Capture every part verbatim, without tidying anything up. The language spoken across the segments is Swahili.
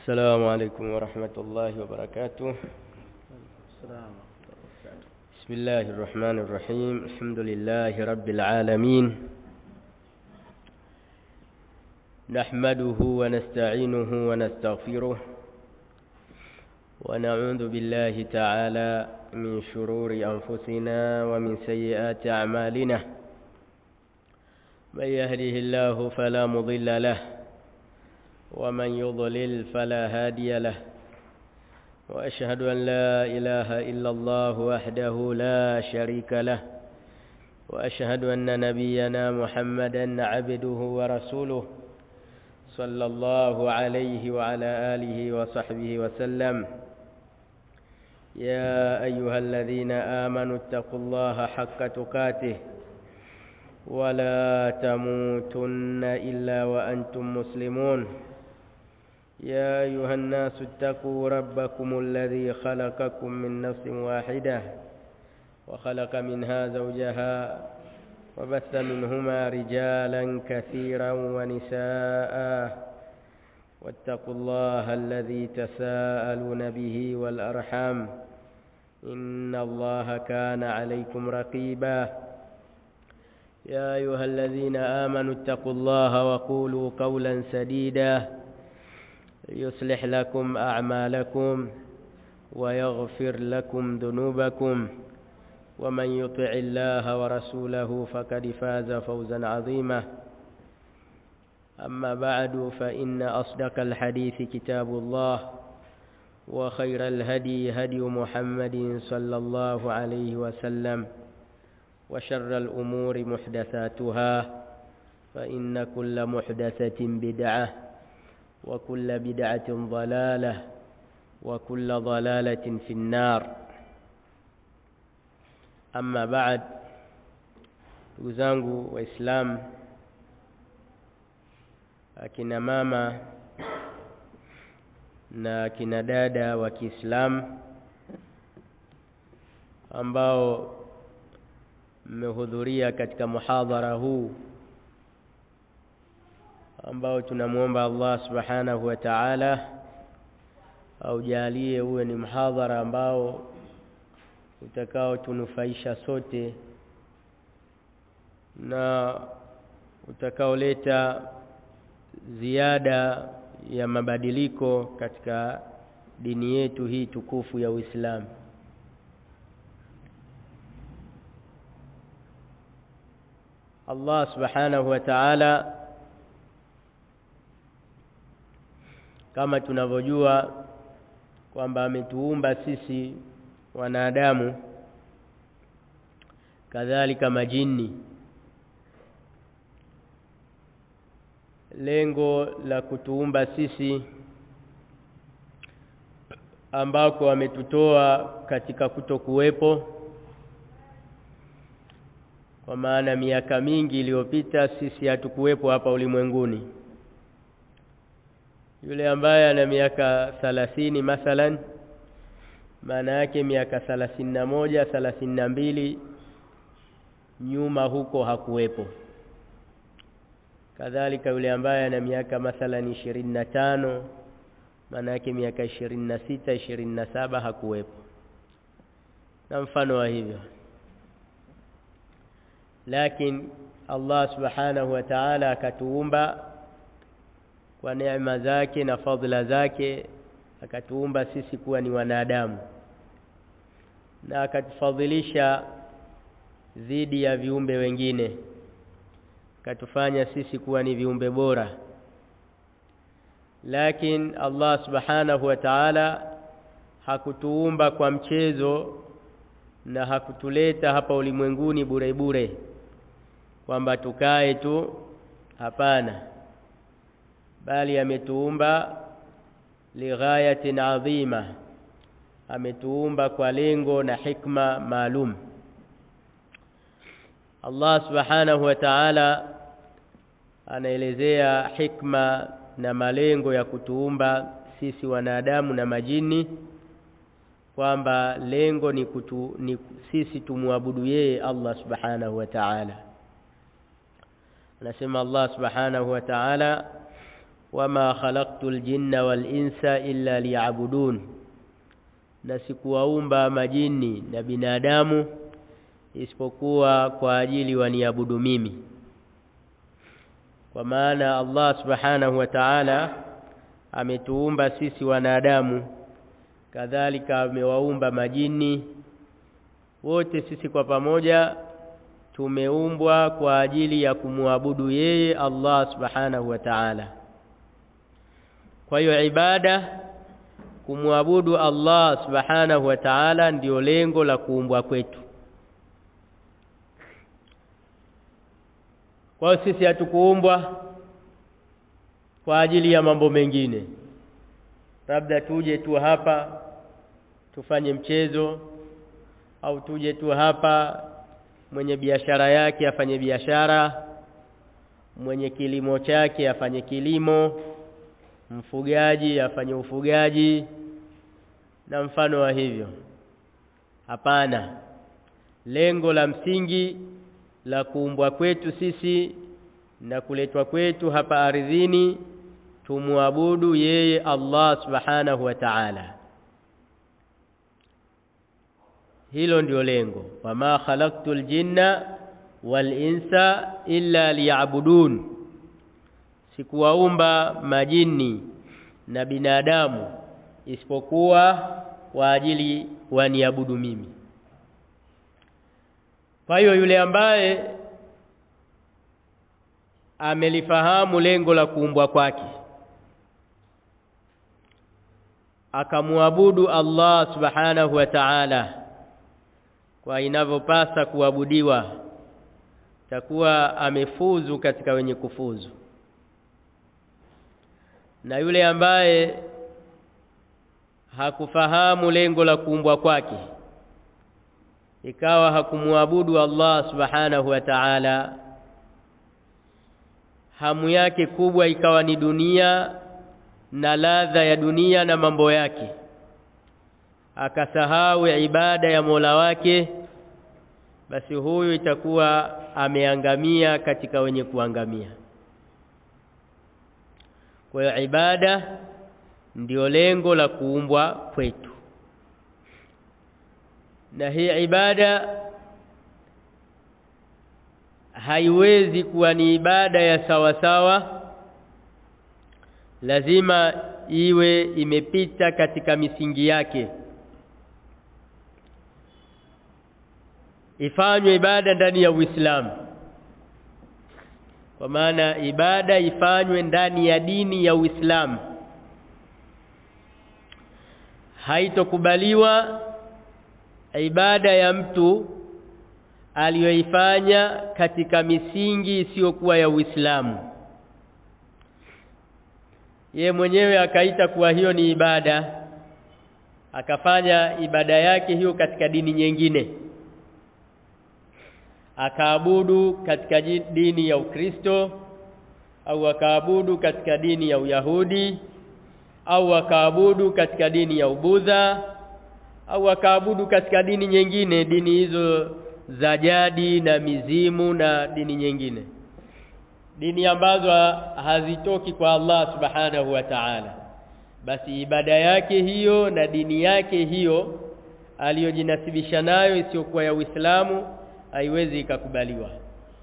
السلام عليكم ورحمة الله وبركاته. السلام. بسم الله الرحمن الرحيم. الحمد لله رب العالمين، نحمده ونستعينه ونستغفره ونعوذ بالله تعالى من شرور أنفسنا ومن سيئات أعمالنا. من يهده الله فلا مضل له ومن يضلل فلا هادي له، وأشهد أن لا إله إلا الله وحده لا شريك له، وأشهد أن نبينا محمدا عبده ورسوله صلى الله عليه وعلى آله وصحبه وسلم. يا أيها الذين آمنوا اتقوا الله حق تقاته ولا تموتن إلا وأنتم مسلمون. يا أيها الناس اتقوا ربكم الذي خلقكم من نفس واحدة وخلق منها زوجها وبث منهما رجالا كثيرا ونساء، واتقوا الله الذي تساءلون به والأرحام إن الله كان عليكم رقيبا. يا أيها الذين آمنوا اتقوا الله وقولوا قولا سديدا يصلح لكم أعمالكم ويغفر لكم ذنوبكم، ومن يطع الله ورسوله فقد فاز فوزا عظيما. أما بعد، فإن أصدق الحديث كتاب الله، وخير الهدي هدي محمد صلى الله عليه وسلم، وشر الأمور محدثاتها، فإن كل محدثة بدعة، وكل بدعة ضلالة، وكل ضلالة في النار. أما بعد، وزangu وإسلام akina mama na akina dada wa Kiislamu ambao mmehudhuria katika muhadhara huu ambao tunamuomba Allah subhanahu wa ta'ala aujalie uwe ni muhadhara ambao utakao tunufaisha sote na utakaoleta ziada ya mabadiliko katika dini yetu hii tukufu ya Uislamu. Allah subhanahu wa ta'ala kama tunavyojua kwamba ametuumba sisi wanadamu kadhalika majini. Lengo la kutuumba sisi ambako ametutoa katika kutokuwepo, kwa maana miaka mingi iliyopita sisi hatukuwepo hapa ulimwenguni. Yule ambaye ana miaka thelathini mathalan, maana yake miaka thelathini na moja, thelathini na mbili nyuma huko hakuwepo. Kadhalika yule ambaye ana miaka mathalan ishirini na tano, maana yake miaka ishirini na sita, ishirini na saba hakuwepo, na mfano wa hivyo. Lakini Allah subhanahu wa ta'ala akatuumba kwa neema zake na fadhila zake, akatuumba sisi kuwa ni wanadamu na akatufadhilisha dhidi ya viumbe wengine, akatufanya sisi kuwa ni viumbe bora. Lakini Allah subhanahu wa ta'ala hakutuumba kwa mchezo na hakutuleta hapa ulimwenguni bure bure kwamba tukae tu, hapana, bali ametuumba lighayatin adhima, ametuumba kwa lengo na hikma maalum. Allah subhanahu wa ta'ala anaelezea hikma na malengo ya kutuumba sisi wanadamu na majini, kwamba lengo ni, kutu, ni sisi tumuabudu yeye Allah subhanahu wa ta'ala. Anasema Allah subhanahu wa ta'ala, wama khalaqtul jinna wal insa illa liya'budun, na sikuwaumba majini na binadamu isipokuwa kwa ajili waniabudu mimi. Kwa maana Allah subhanahu wa ta'ala ametuumba sisi wanadamu, kadhalika amewaumba majini. Wote sisi kwa pamoja tumeumbwa kwa ajili ya kumwabudu yeye Allah subhanahu wa ta'ala. Kwa hiyo ibada, kumwabudu Allah subhanahu wa ta'ala ndio lengo la kuumbwa kwetu. Kwa hiyo sisi hatukuumbwa kwa ajili ya mambo mengine, labda tuje tu hapa tufanye mchezo, au tuje tu hapa mwenye biashara yake afanye biashara, mwenye kilimo chake afanye kilimo, mfugaji afanye ufugaji na mfano wa hivyo. Hapana, lengo la msingi la kuumbwa kwetu sisi na kuletwa kwetu hapa ardhini, tumuabudu yeye Allah subhanahu wa ta'ala. Hilo ndio lengo. Wama khalaqtul jinna wal insa illa liya'budun, sikuwaumba majini na binadamu isipokuwa kwa ajili waniabudu mimi. Kwa hiyo yule ambaye amelifahamu lengo la kuumbwa kwake, akamuabudu Allah subhanahu wa ta'ala kwa inavyopasa kuabudiwa, takuwa amefuzu katika wenye kufuzu. Na yule ambaye hakufahamu lengo la kuumbwa kwake, ikawa hakumuabudu Allah subhanahu wa ta'ala, hamu yake kubwa ikawa ni dunia na ladha ya dunia na mambo yake, akasahau ibada ya Mola wake, basi huyu itakuwa ameangamia katika wenye kuangamia. Kwa hiyo ibada ndio lengo la kuumbwa kwetu, na hii ibada haiwezi kuwa ni ibada ya sawa sawa, lazima iwe imepita katika misingi yake. Ifanywe ibada ndani ya Uislamu, kwa maana ibada ifanywe ndani ya dini ya Uislamu. Haitokubaliwa ibada ya mtu aliyoifanya katika misingi isiyokuwa ya Uislamu, ye mwenyewe akaita kuwa hiyo ni ibada, akafanya ibada yake hiyo katika dini nyingine, akaabudu katika dini ya Ukristo, au akaabudu katika dini ya Uyahudi, au akaabudu katika dini ya Ubudha, au akaabudu katika dini nyingine, dini hizo za jadi na mizimu na dini nyingine, dini ambazo hazitoki kwa Allah subhanahu wa ta'ala. Basi ibada yake hiyo na dini yake hiyo aliyojinasibisha nayo isiyokuwa ya Uislamu haiwezi ikakubaliwa.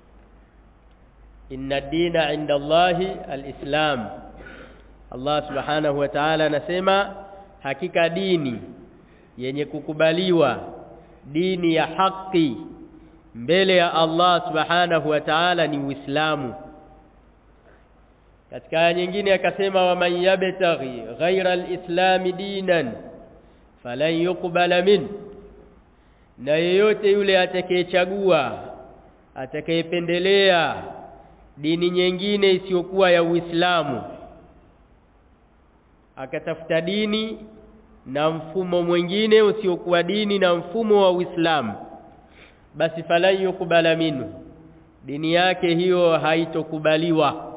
Inna dina inda Allahi al-Islam. Allah subhanahu wa ta'ala anasema hakika dini yenye kukubaliwa, dini ya haki mbele ya Allah subhanahu wa ta'ala ni Uislamu. Katika aya nyingine akasema wa man yabtaghi ghayra al-islam dinan falan yuqbala min, na yeyote yule atakayechagua, atakayependelea dini nyingine isiyokuwa ya Uislamu, akatafuta dini na mfumo mwingine usiokuwa dini na mfumo wa Uislamu, basi falan yuqbala minhu, dini yake hiyo haitokubaliwa,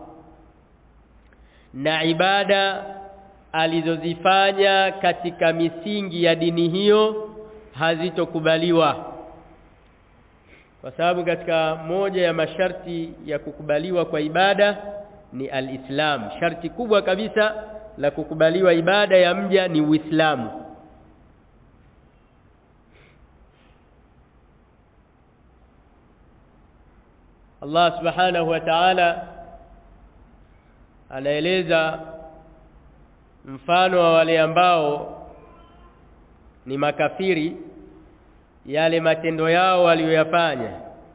na ibada alizozifanya katika misingi ya dini hiyo hazitokubaliwa. Kwa sababu katika moja ya masharti ya kukubaliwa kwa ibada ni al-Islam. Sharti kubwa kabisa la kukubaliwa ibada ya mja ni Uislamu. Allah subhanahu wa ta'ala anaeleza mfano wa wale ambao ni makafiri, yale matendo yao walioyafanya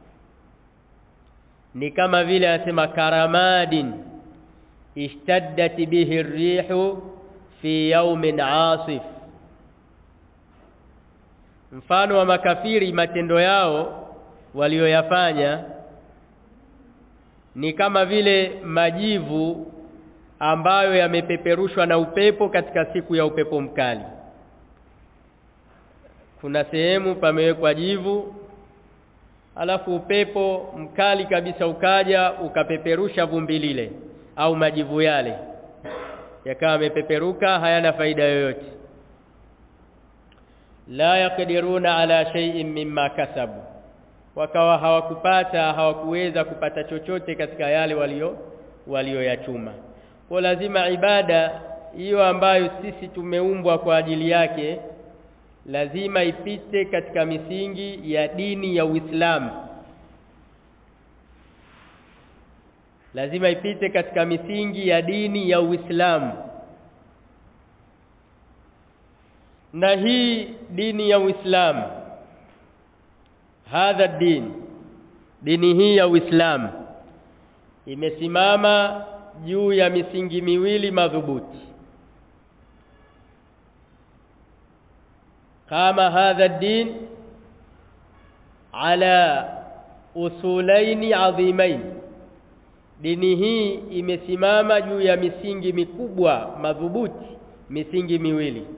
ni kama vile anasema karamadin ishtaddat bihi ar-rihu fi yawmin 'asif. Mfano wa makafiri, matendo yao walioyafanya ni kama vile majivu ambayo yamepeperushwa na upepo katika siku ya upepo mkali. Kuna sehemu pamewekwa jivu, alafu upepo mkali kabisa ukaja ukapeperusha vumbi lile au majivu yale, yakawa yamepeperuka, hayana faida yoyote. La yaqdiruna ala shay'in mimma kasabu, wakawa hawakupata hawakuweza kupata chochote katika yale walio walioyachuma. Kwa lazima ibada hiyo ambayo sisi tumeumbwa kwa ajili yake lazima ipite katika misingi ya dini ya Uislamu. Lazima ipite katika misingi ya dini ya Uislamu. Na hii dini ya Uislamu, hadha din, dini hii ya Uislamu imesimama juu ya misingi miwili madhubuti. Kama hadha din ala usulaini adhimain, dini hii imesimama juu ya misingi mikubwa madhubuti, misingi miwili.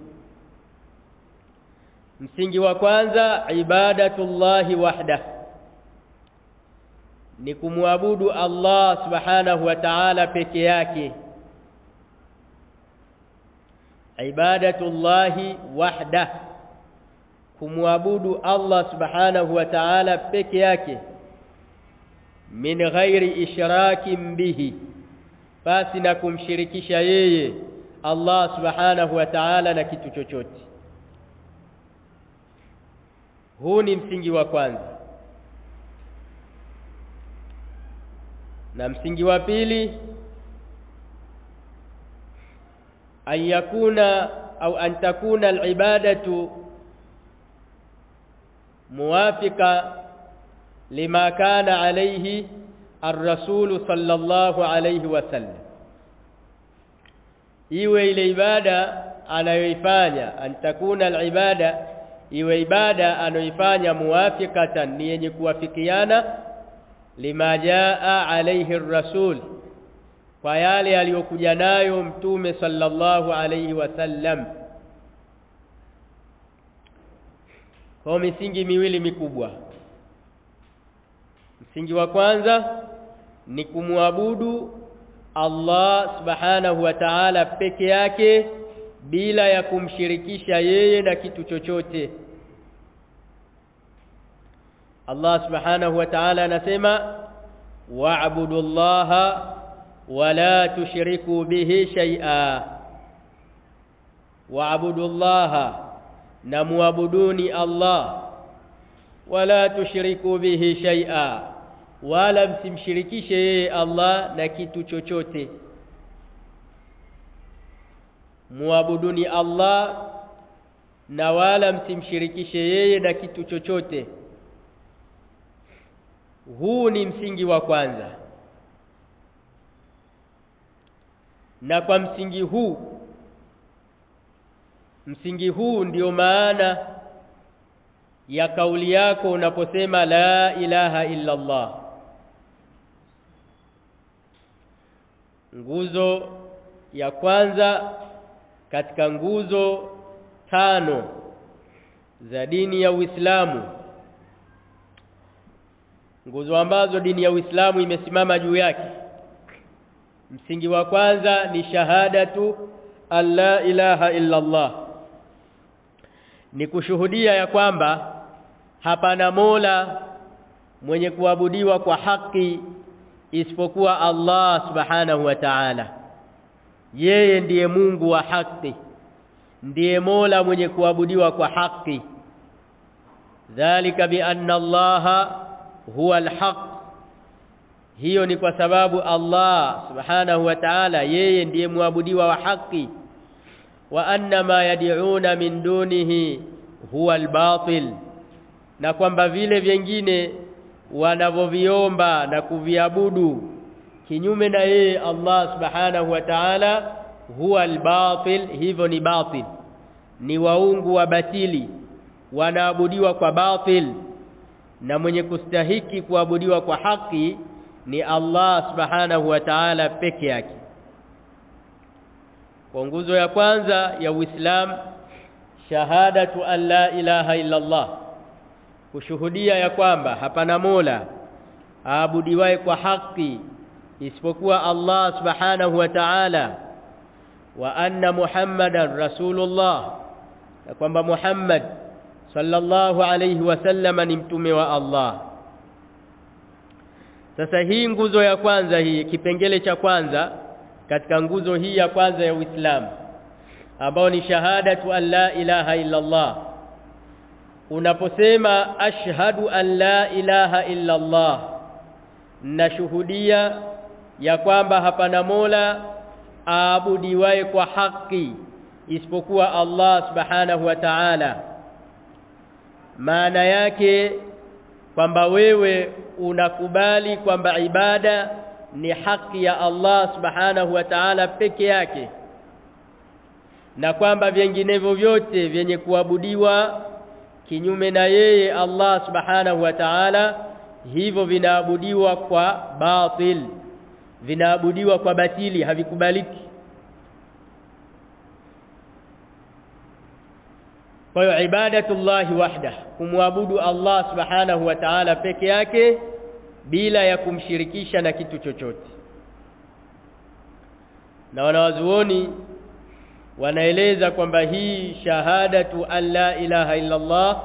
Msingi wa kwanza, ibadatullahi wahdah, ni kumwabudu Allah subhanahu wa ta'ala peke yake. Ibadatullahi wahdah, kumwabudu Allah subhanahu wa ta'ala peke yake, min ghairi ishrakin bihi, basi na kumshirikisha yeye Allah subhanahu wa ta'ala na kitu chochote. Huu ni msingi wa kwanza. Na msingi wa pili, an yakuna au an takuna al-ibadatu muwafiqa lima kana alayhi ar-rasul sallallahu alayhi wasallam, iwe ile ibada anayoifanya, an takuna al-ibada, iwe ibada anayoifanya muwafiqatan, ni yenye kuwafikiana lima jaa alayhi ar-rasul, kwa yale aliyokuja nayo mtume sallallahu alayhi wasallam. Kwa misingi miwili mikubwa. Msingi wa kwanza ni kumwabudu Allah subhanahu wa ta'ala peke yake bila ya kumshirikisha yeye na kitu chochote. Allah subhanahu wa ta'ala anasema wa'budu Allaha wa la tushriku bihi shay'a. Wa'budu Allaha, na muabuduni Allah, wala tushriku bihi shay'a, wala msimshirikishe yeye Allah na kitu chochote. Muabuduni Allah na wala msimshirikishe yeye na kitu chochote. Huu ni msingi wa kwanza. Na kwa msingi huu, msingi huu ndio maana ya kauli yako unaposema la ilaha illa Allah. Nguzo ya kwanza katika nguzo tano za dini ya Uislamu, nguzo ambazo dini ya Uislamu imesimama juu yake. Msingi wa kwanza ni shahadatu alla ilaha illa Allah, ni kushuhudia ya kwamba hapana mola mwenye kuabudiwa kwa haki isipokuwa Allah subhanahu wa ta'ala. Yeye ndiye Mungu wa haki, ndiye Mola mwenye kuabudiwa kwa haki. Dhalika bi anna Allah huwa al-haq, hiyo ni kwa sababu Allah subhanahu wa ta'ala yeye ndiye muabudiwa wa haki. Wa anna ma yad'una min dunihi huwa al-batil, na kwamba vile vingine wanavyoviomba na kuviabudu kinyume na yeye Allah subhanahu wa ta'ala huwa al-batil, hivyo ni batil, ni waungu wa batili, wanaabudiwa kwa batil, na mwenye kustahiki kuabudiwa kwa haki ni Allah subhanahu wa ta'ala peke yake. Kwa nguzo ya kwanza ya Uislamu, shahadatu an la ilaha illa Allah, kushuhudia ya kwamba hapana mola aabudiwaye kwa haki isipokuwa Allah subhanahu wa ta'ala, wa anna Muhammadan rasulullah, na kwamba Muhammad sallallahu alayhi wasallam ni mtume wa Allah. Sasa hii nguzo ya kwanza, hii kipengele cha kwanza katika nguzo hii ya kwanza ya Uislamu, ambao ni shahadatu an la ilaha illa Allah. Unaposema ashhadu an la ilaha illa Allah, nashuhudia ya kwamba hapana mola aabudiwaye kwa haki isipokuwa Allah subhanahu wa ta'ala, maana yake kwamba wewe unakubali kwamba ibada ni haki ya Allah subhanahu wa ta'ala peke yake, na kwamba vinginevyo vyote vyenye kuabudiwa kinyume na yeye Allah subhanahu wa ta'ala hivyo vinaabudiwa kwa batil, vinaabudiwa kwa batili, havikubaliki. Kwa hiyo ibadatullahi wahda, kumwabudu Allah subhanahu wa ta'ala peke yake bila ya kumshirikisha na kitu chochote. Na wanawazuoni wanaeleza kwamba hii shahadatu an la ilaha illa Allah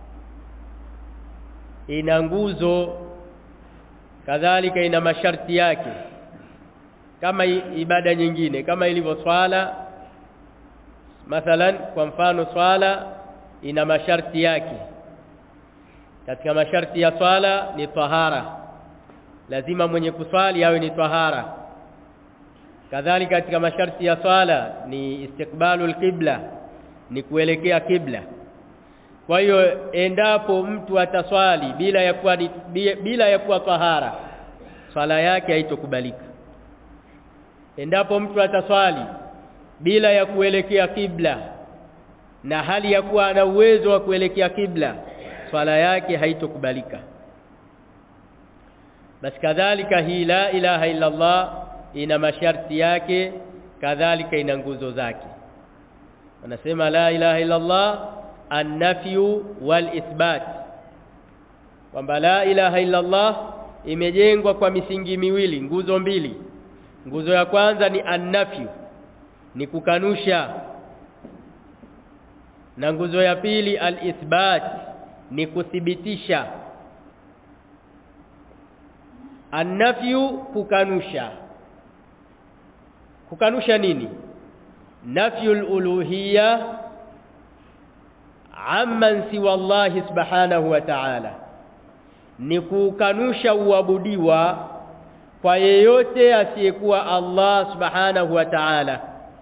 ina nguzo, kadhalika ina masharti yake kama ibada nyingine, kama ilivyo swala. Mathalan, kwa mfano swala ina masharti yake. Katika masharti ya swala ni tahara, lazima mwenye kuswali awe ni tahara. Kadhalika katika masharti ya swala ni istiqbalul qibla, ni kuelekea kibla. Kwa hiyo endapo mtu ataswali bila ya kuwa bila ya kuwa tahara, swala yake haitokubalika. Endapo mtu ataswali bila ya kuelekea kibla na hali ya kuwa ana uwezo wa kuelekea kibla, swala yake haitokubalika. Basi kadhalika hii la ilaha illa Allah ina masharti yake, kadhalika ina nguzo zake. Wanasema la ilaha illa Allah an-nafyu wal ithbat, kwamba la ilaha illa Allah imejengwa kwa misingi miwili, nguzo mbili. Nguzo ya kwanza ni an-nafyu, ni kukanusha, na nguzo ya pili al-ithbat, ni kuthibitisha. An-nafyu, kukanusha. Kukanusha nini? Nafyul uluhiyya amman siwa Allah subhanahu wa ta'ala, ni kukanusha uabudiwa kwa yeyote asiyekuwa Allah subhanahu wa ta'ala,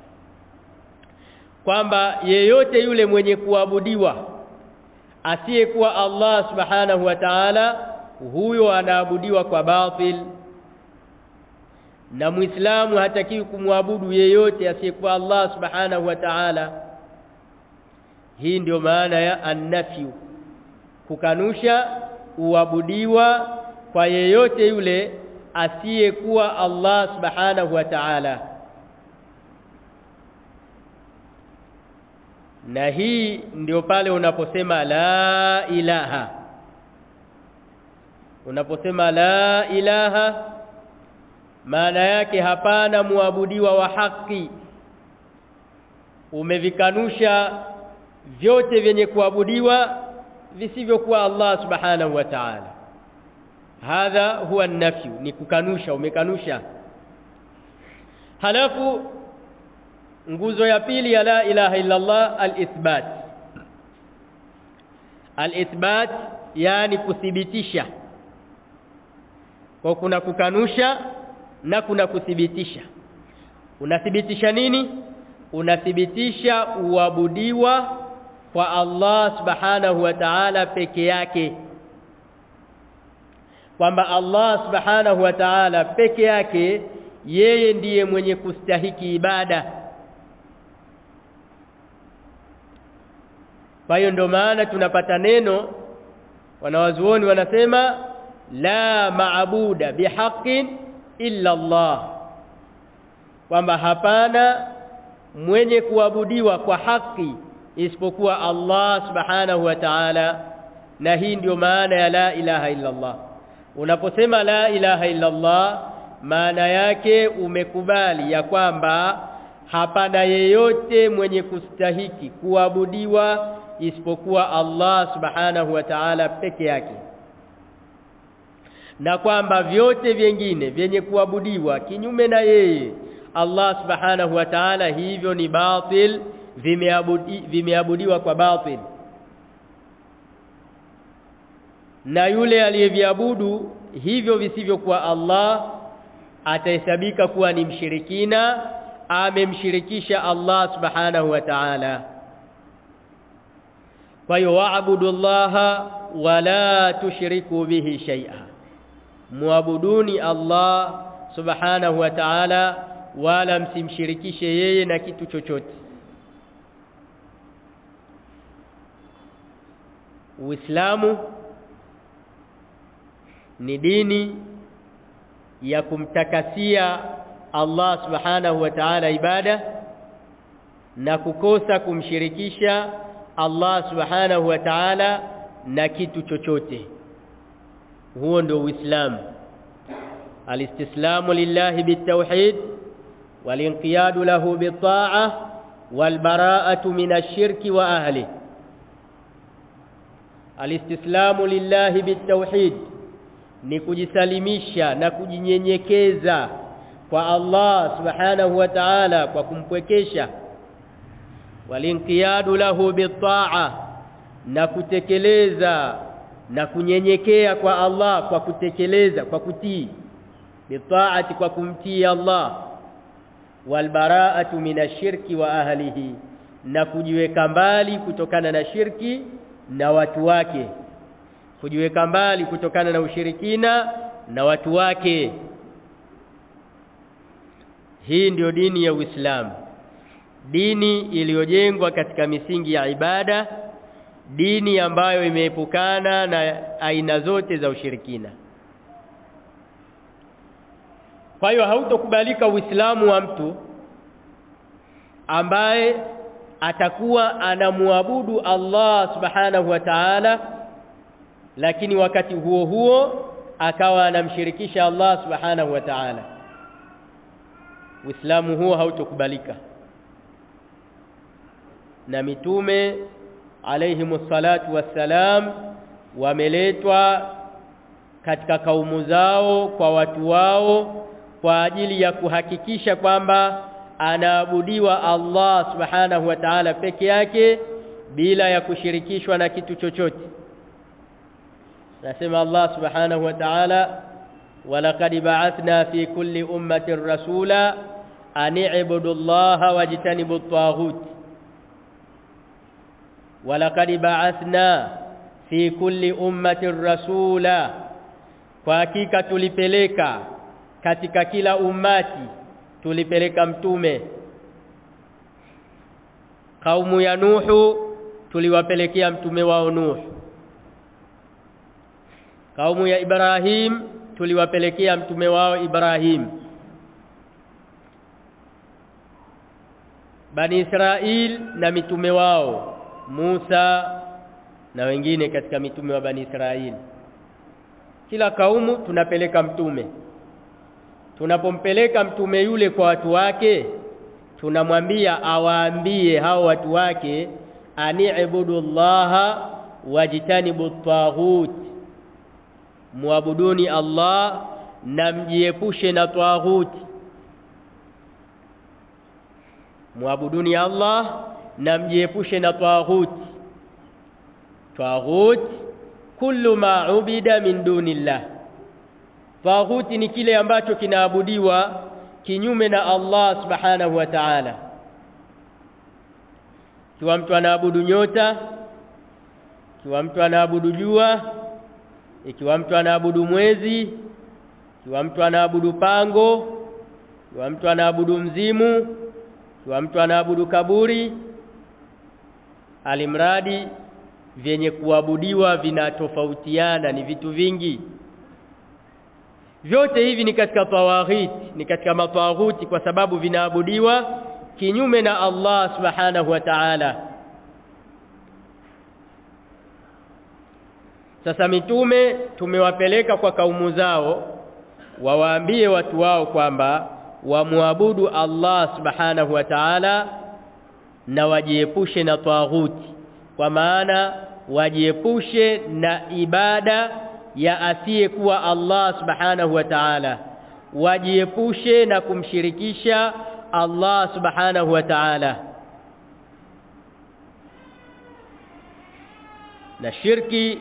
kwamba yeyote yule mwenye kuabudiwa asiyekuwa Allah subhanahu wa ta'ala, huyo anaabudiwa kwa batil, na Muislamu hatakiwi kumwabudu yeyote asiyekuwa Allah subhanahu wa ta'ala. Hii ndio maana ya an-nafyu, kukanusha uabudiwa kwa yeyote yule asiyekuwa Allah subhanahu wa ta'ala. Na hii ndio pale unaposema la ilaha. Unaposema la ilaha, maana yake hapana muabudiwa wa haki, umevikanusha vyote vyenye kuabudiwa visivyokuwa Allah subhanahu wa ta'ala. hadha huwa an-nafyu, ni kukanusha, umekanusha. Halafu nguzo ya pili ya la ilaha illa Allah al-ithbat. Al-ithbat yani kuthibitisha. Kwa kuna kukanusha na kuna kuthibitisha. Unathibitisha nini? Unathibitisha uabudiwa kwa Allah subhanahu wa ta'ala peke yake, kwamba Allah subhanahu wa ta'ala peke yake yeye ndiye mwenye kustahiki ibada. Kwa hiyo ndo maana tunapata neno wanawazuoni wanasema la maabuda bihaqqin illa Allah, kwamba hapana mwenye kuabudiwa kwa haki isipokuwa Allah subhanahu wa ta'ala. Na hii ndio maana ya la ilaha illa Allah. Unaposema la ilaha illa Allah, maana yake umekubali ya kwamba hapana yeyote mwenye kustahiki kuabudiwa isipokuwa Allah subhanahu wa ta'ala peke yake, na kwamba vyote vingine vyenye kuabudiwa kinyume na yeye Allah subhanahu wa ta'ala hivyo ni batil, vimeabudi, vimeabudiwa kwa batil, na yule aliyeviabudu hivyo visivyokuwa Allah atahesabika kuwa ni mshirikina, amemshirikisha Allah subhanahu wa ta'ala. Kwa hiyo waabudu Allaha wala tushriku bihi shay'a, muabuduni Allah subhanahu wa ta'ala wala msimshirikishe yeye na kitu chochote. Uislamu ni dini ya kumtakasia Allah subhanahu wa ta'ala ibada na kukosa kumshirikisha Allah subhanahu wa ta'ala na kitu chochote. Huo ndio Uislamu. Alistislamu lillahi bitawhid walinqiyadu lahu bitta'ah walbara'atu minash-shirki wa ahlihi. Alistislamu lillahi bitawhid ni kujisalimisha na kujinyenyekeza kwa Allah subhanahu wa ta'ala kwa kumpwekesha. Walinqiyadu lahu bitta'ah, na kutekeleza na kunyenyekea kwa Allah kwa kutekeleza, kwa kutii. Bitta'ati, kwa kumtii Allah. Walbara'atu minashirki wa ahlihi, na kujiweka mbali kutokana na shirki na watu wake, kujiweka mbali kutokana na ushirikina na watu wake. Hii ndio dini ya Uislamu, dini iliyojengwa katika misingi ya ibada, dini ambayo imeepukana na aina zote za ushirikina. Kwa hiyo hautokubalika Uislamu wa mtu ambaye atakuwa anamuabudu Allah subhanahu wa ta'ala, lakini wakati huo huo akawa anamshirikisha Allah subhanahu wa ta'ala. Uislamu huo hautokubalika. Na mitume alayhimus salatu wassalam wameletwa katika kaumu zao kwa watu wao kwa ajili ya kuhakikisha kwamba anaabudiwa Allah subhanahu wa ta'ala peke yake bila ya kushirikishwa na kitu chochote. Nasema Allah subhanahu wa ta'ala, walaqad ba'athna fi kulli ummatin rasula an i'budu Allaha wajtanibu at-taghut. Walaqad ba'athna fi kulli ummatin rasula, kwa hakika tulipeleka katika kila ummati tulipeleka mtume. Kaumu ya Nuhu tuliwapelekea mtume wao Nuh. Kaumu ya Ibrahim tuliwapelekea mtume wao Ibrahim. Bani Israil na mitume wao Musa na wengine katika mitume wa Bani Israil. Kila kaumu tunapeleka mtume. Tunapompeleka mtume yule kwa watu wake, tunamwambia awaambie hao watu wake ani'budu Allaha wajtanibu at-taghut, muabuduni Allah na mjiepushe na taghuti. Muabuduni Allah na mjiepushe na taghuti. Taghut kullu ma ubida min dunillah. Taghuti ni kile ambacho kinaabudiwa kinyume na Allah subhanahu wa ta'ala. Kiwa mtu anaabudu nyota, kiwa mtu anaabudu jua, ikiwa mtu anaabudu mwezi, kiwa mtu anaabudu pango, kiwa mtu anaabudu mzimu, kiwa mtu anaabudu kaburi, alimradi vyenye kuabudiwa vinatofautiana, ni vitu vingi. Vyote hivi ni katika tawaghit, ni katika mataghuti, kwa sababu vinaabudiwa kinyume na Allah subhanahu wa ta'ala. Sasa mitume tumewapeleka kwa kaumu zao wawaambie watu wao kwamba wamuabudu Allah subhanahu wa ta'ala na wajiepushe na taghuti, kwa maana wajiepushe na ibada ya asiyekuwa Allah subhanahu wa ta'ala, wajiepushe na kumshirikisha Allah subhanahu wa ta'ala. Na shirki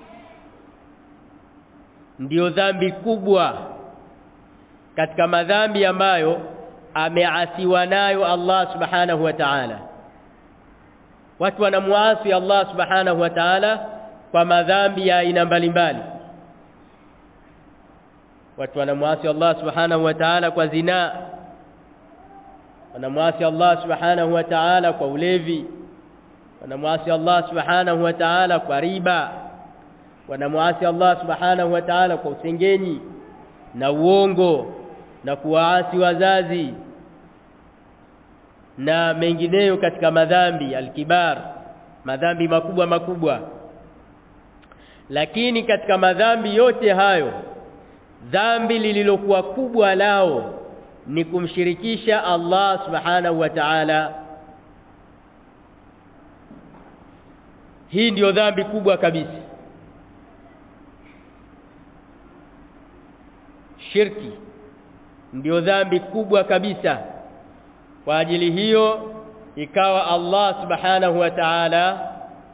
ndio dhambi kubwa katika madhambi ambayo ameasiwa nayo Allah subhanahu wa ta'ala. Watu wanamuasi Allah subhanahu wa ta'ala kwa madhambi ya aina mbalimbali. Watu wanamuasi Allah subhanahu wa ta'ala kwa zina, wanamuasi Allah subhanahu wa ta'ala kwa ulevi, wanamuasi Allah subhanahu wa ta'ala kwa riba, wanamuasi Allah subhanahu wa ta'ala kwa usengenyi na uongo na kuwaasi wazazi na mengineyo katika madhambi al-kibar, madhambi makubwa makubwa. Lakini katika madhambi yote hayo, dhambi lililokuwa kubwa lao ni kumshirikisha Allah subhanahu wa ta'ala. Hii ndio dhambi kubwa kabisa. Shirki ndio dhambi kubwa kabisa. Kwa ajili hiyo ikawa Allah subhanahu wa ta'ala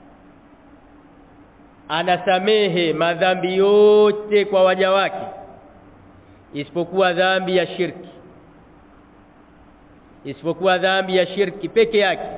anasamehe madhambi yote kwa waja wake isipokuwa dhambi ya shirki, isipokuwa dhambi ya shirki peke yake.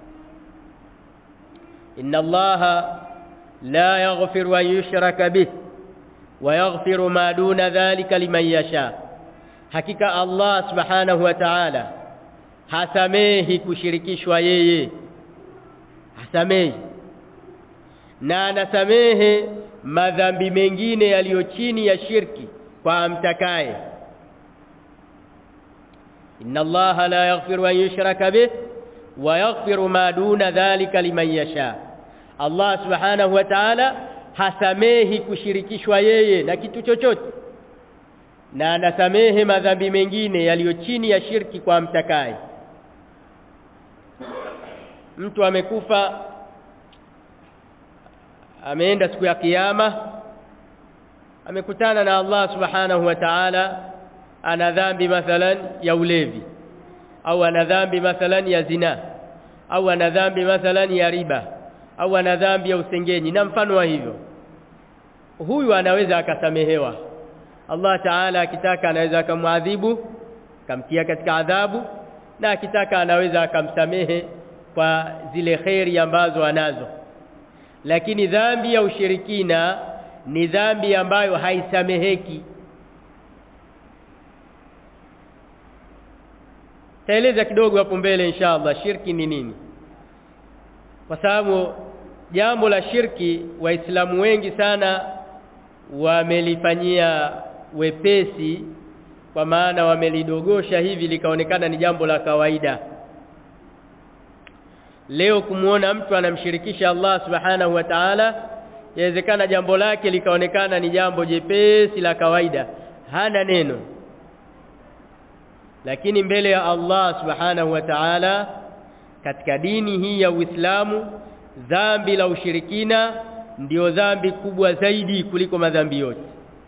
Inna Allaha la yaghfiru an yushraka bih wa yaghfiru ma duna dhalika liman yasha. Hakika Allah subhanahu wa ta'ala hasamehi kushirikishwa yeye, hasamehi, na anasamehe madhambi mengine yaliyo chini ya shirki kwa amtakaye. Inna Allaha la yaghfiru an yushraka bih wa yaghfiru ma duna dhalika liman yasha. Allah subhanahu wa ta'ala hasamehi kushirikishwa yeye na kitu chochote, na anasamehe madhambi mengine yaliyo chini ya shirki kwa amtakaye. Mtu amekufa, ameenda siku ya kiyama, amekutana na Allah subhanahu wa ta'ala, ana dhambi mathalan ya ulevi, au ana dhambi mathalan ya zina, au ana dhambi mathalan ya riba, au ana dhambi ya usengenyi na mfano wa hivyo. Huyu anaweza akasamehewa. Allah ta'ala akitaka anaweza akamwadhibu, akamtia katika adhabu, na akitaka anaweza akamsamehe kwa zile khairi ambazo anazo. Lakini dhambi ya ushirikina ni dhambi ambayo haisameheki. Taeleza kidogo hapo mbele inshallah shirki ni nini, kwa sababu jambo la shirki waislamu wengi sana wamelifanyia wepesi, kwa maana wamelidogosha hivi likaonekana ni jambo la kawaida. Leo kumuona mtu anamshirikisha Allah subhanahu wa ta'ala, yawezekana jambo lake likaonekana ni jambo jepesi la kawaida, hana neno. Lakini mbele ya Allah subhanahu wa ta'ala, katika dini hii ya Uislamu, dhambi la ushirikina ndio dhambi kubwa zaidi kuliko madhambi yote.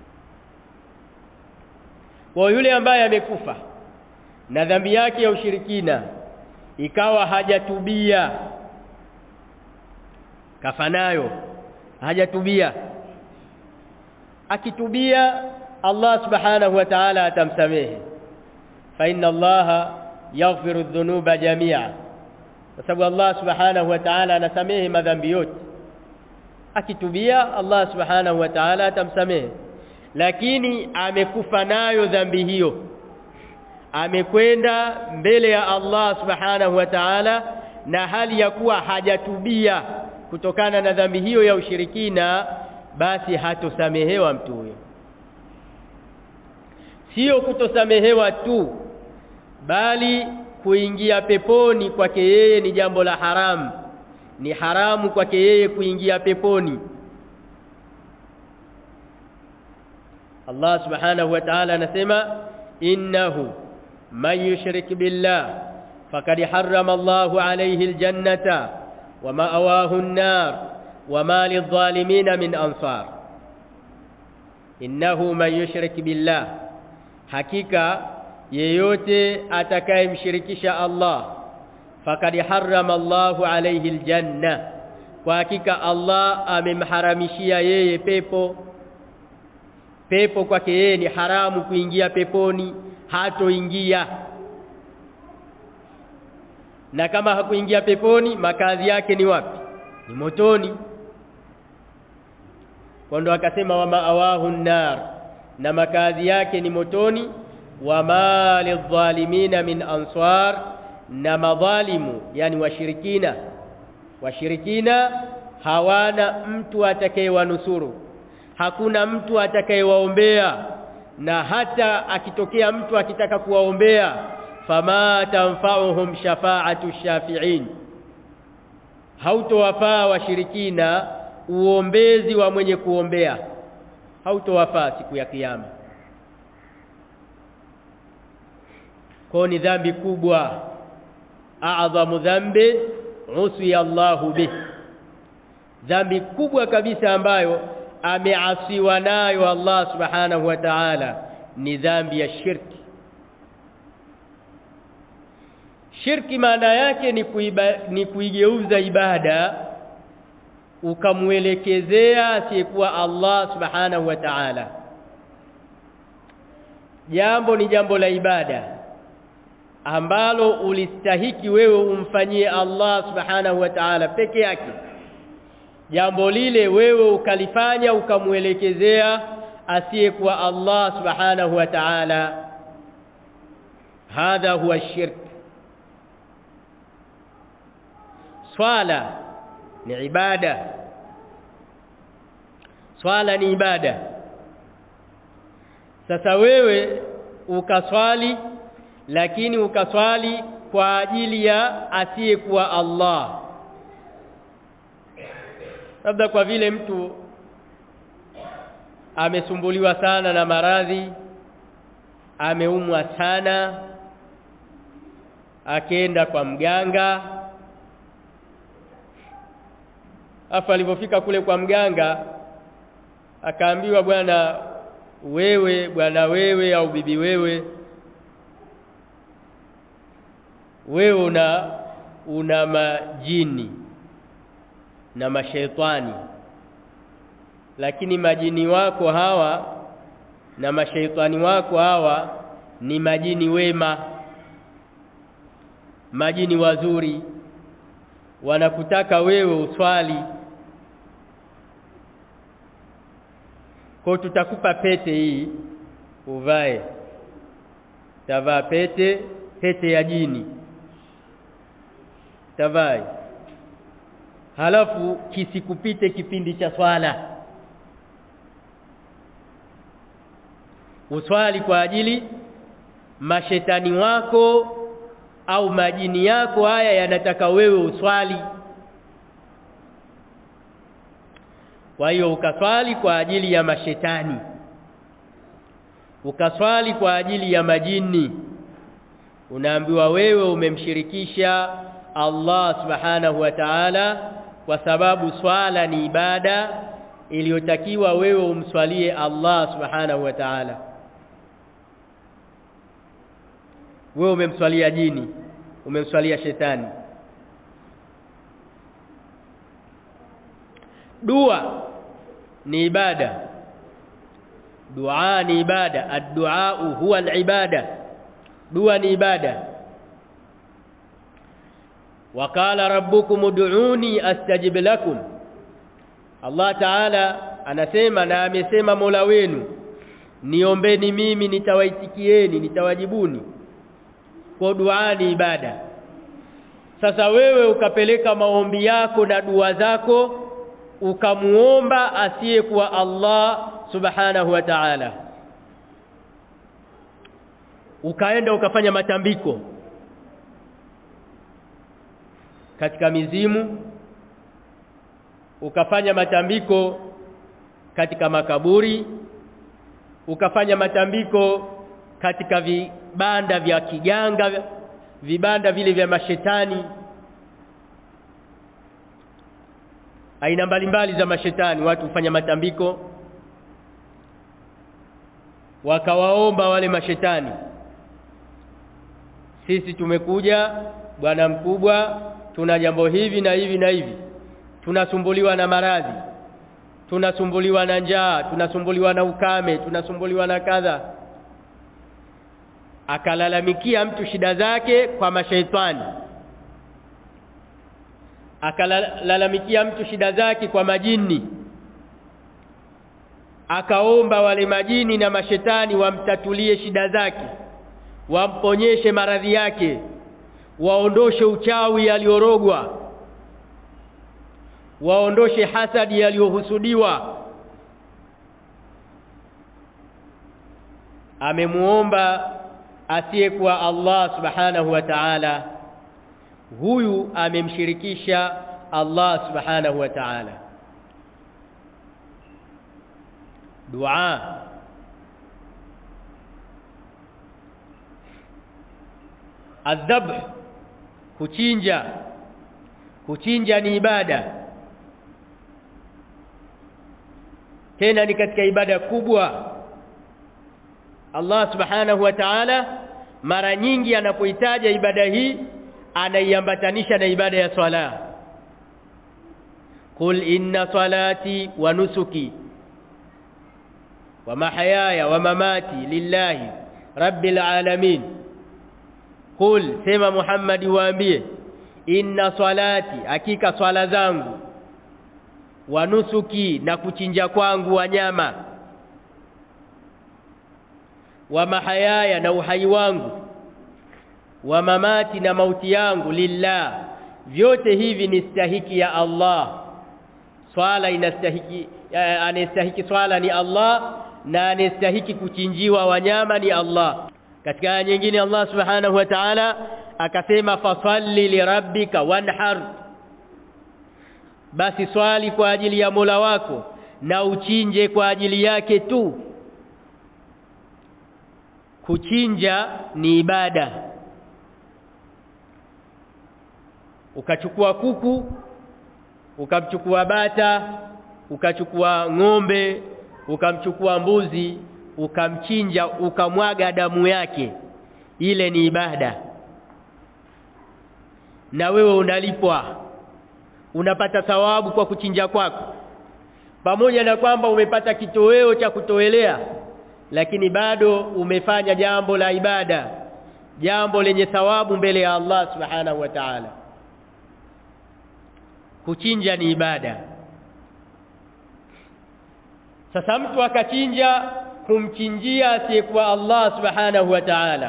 Kwa yule ambaye amekufa na dhambi yake ya ushirikina ikawa hajatubia, kafanayo hajatubia, akitubia Allah subhanahu wa ta'ala atamsamehe. Fa inna Allah yaghfiru dhunuba jami'a, kwa sababu Allah subhanahu wa ta'ala anasamehe madhambi yote. Akitubia Allah subhanahu wa ta'ala atamsamehe. Lakini amekufa nayo dhambi hiyo, amekwenda mbele ya Allah subhanahu wa ta'ala na hali ya kuwa hajatubia kutokana na dhambi hiyo ya ushirikina, basi hatosamehewa mtu huyo. Sio kutosamehewa tu, bali kuingia peponi kwake yeye ni jambo la haramu. Ni haramu kwake yeye kuingia peponi. Allah subhanahu wa ta'ala anasema, innahu man yushrik billah faqad harrama Allahu alayhi aljannata wa ma'awahu an-nar wa ma lidh-dhalimin min ansar. Innahu man yushrik billah, hakika yeyote atakayemshirikisha Allah, faqad harrama Allahu alayhi aljanna, kwa hakika Allah amemharamishia yeye pepo. Pepo kwake yeye ni haramu kuingia peponi, hatoingia. Na kama hakuingia peponi, makazi yake ni wapi? Ni motoni. Kwa ndo akasema wa ma'awahu an-nar, na makazi yake ni motoni. Wa ma lidh-dhalimina min ansar, na madhalimu yani washirikina, washirikina hawana mtu atakayewanusuru, hakuna mtu atakayewaombea. Na hata akitokea mtu akitaka kuwaombea, fama tanfa'uhum shafa'atu shafi'in, hautowafaa washirikina uombezi wa mwenye kuombea, hautowafaa siku ya kiyama. Kwa ni dhambi kubwa, a'dhamu dhambi usiya Allahu bih, dhambi kubwa kabisa ambayo ameasiwa nayo Allah subhanahu wa ta'ala ni dhambi ya shirki. Shirki maana yake ni kuiba, ni kuigeuza ibada ukamuelekezea asiyekuwa Allah subhanahu wa ta'ala. Jambo ni jambo la ibada ambalo ulistahiki wewe umfanyie Allah subhanahu wa ta'ala peke yake, jambo lile wewe ukalifanya ukamuelekezea asiyekuwa Allah subhanahu wa ta'ala, hadha huwa shirk. Swala ni ibada, swala ni ibada. Sasa wewe ukaswali, lakini ukaswali kwa ajili ya asiyekuwa Allah. Labda kwa vile mtu amesumbuliwa sana na maradhi, ameumwa sana, akaenda kwa mganga. Afa alipofika kule kwa mganga, akaambiwa, bwana wewe, bwana wewe au bibi wewe, wewe una una majini na mashaitani, lakini majini wako hawa na mashaitani wako hawa ni majini wema, majini wazuri, wanakutaka wewe uswali. Kwa tutakupa pete hii uvae, tavaa pete, pete ya jini tavai, halafu kisikupite kipindi cha swala, uswali kwa ajili mashetani wako au majini yako haya yanataka wewe uswali. Kwa hiyo ukaswali kwa ajili ya mashetani, ukaswali kwa ajili ya majini, unaambiwa wewe umemshirikisha Allah subhanahu wa ta'ala, kwa sababu swala ni ibada iliyotakiwa wewe umswalie Allah subhanahu wa ta'ala. wewe umemswalia jini, umemswalia shetani. Dua ni ibada. Dua ni ibada. Ad-du'a huwa al-ibada. Dua ni ibada. Wa qala rabbukum ud'uni astajib lakum. Allah Ta'ala anasema na amesema Mola wenu, niombeni mimi nitawaitikieni, nitawajibuni. Kwa dua ni ibada. Sasa wewe ukapeleka maombi yako na dua zako ukamuomba asiyekuwa Allah Subhanahu wa Ta'ala, ukaenda ukafanya matambiko katika mizimu, ukafanya matambiko katika makaburi, ukafanya matambiko katika vibanda vya kiganga, vibanda vile vya mashetani, aina mbalimbali za mashetani. Watu hufanya matambiko wakawaomba wale mashetani, sisi tumekuja bwana mkubwa, tuna jambo hivi na hivi na hivi, tunasumbuliwa na maradhi, tunasumbuliwa na njaa, tunasumbuliwa na ukame, tunasumbuliwa na kadha. Akalalamikia mtu shida zake kwa mashaitani, akalalamikia mtu shida zake kwa majini, akaomba wale majini na mashetani wamtatulie shida zake, wamponyeshe maradhi yake, waondoshe uchawi aliorogwa, waondoshe hasadi aliyohusudiwa. Amemuomba asiyekuwa Allah Subhanahu wa Ta'ala, huyu amemshirikisha Allah Subhanahu wa Ta'ala. Dua adhabh, kuchinja. Kuchinja ni ibada, tena ni katika ibada kubwa. Allah Subhanahu wa Ta'ala mara nyingi anapoitaja ibada hii anaiambatanisha na ibada ya swala. Qul inna salati wa nusuki wa mahayaya wa mamati lillahi rabbil alamin. Qul, sema Muhammad, waambie, inna salati, hakika swala zangu, wa nusuki, na kuchinja kwangu wanyama, wa mahayaya, na uhai wangu, wa mamati, na mauti yangu, lillah, vyote hivi ni stahiki ya Allah. Swala inastahiki, anastahiki swala ni Allah, na anastahiki kuchinjiwa wanyama ni Allah. Katika aya nyingine Allah Subhanahu wa Ta'ala akasema, fasalli lirabbika wanhar, basi swali kwa ajili ya Mola wako na uchinje kwa ajili yake tu. Kuchinja ni ibada. Ukachukua kuku, ukamchukua bata, ukachukua ng'ombe, ukamchukua mbuzi, ukamchinja, ukamwaga damu yake, ile ni ibada, na wewe unalipwa, unapata thawabu kwa kuchinja kwako. Pamoja na kwamba umepata kitoweo cha kutoelea, lakini bado umefanya jambo la ibada, jambo lenye thawabu mbele ya Allah Subhanahu wa Ta'ala. Kuchinja ni ibada. Sasa mtu akachinja kumchinjia asiyekuwa Allah Subhanahu wa Ta'ala,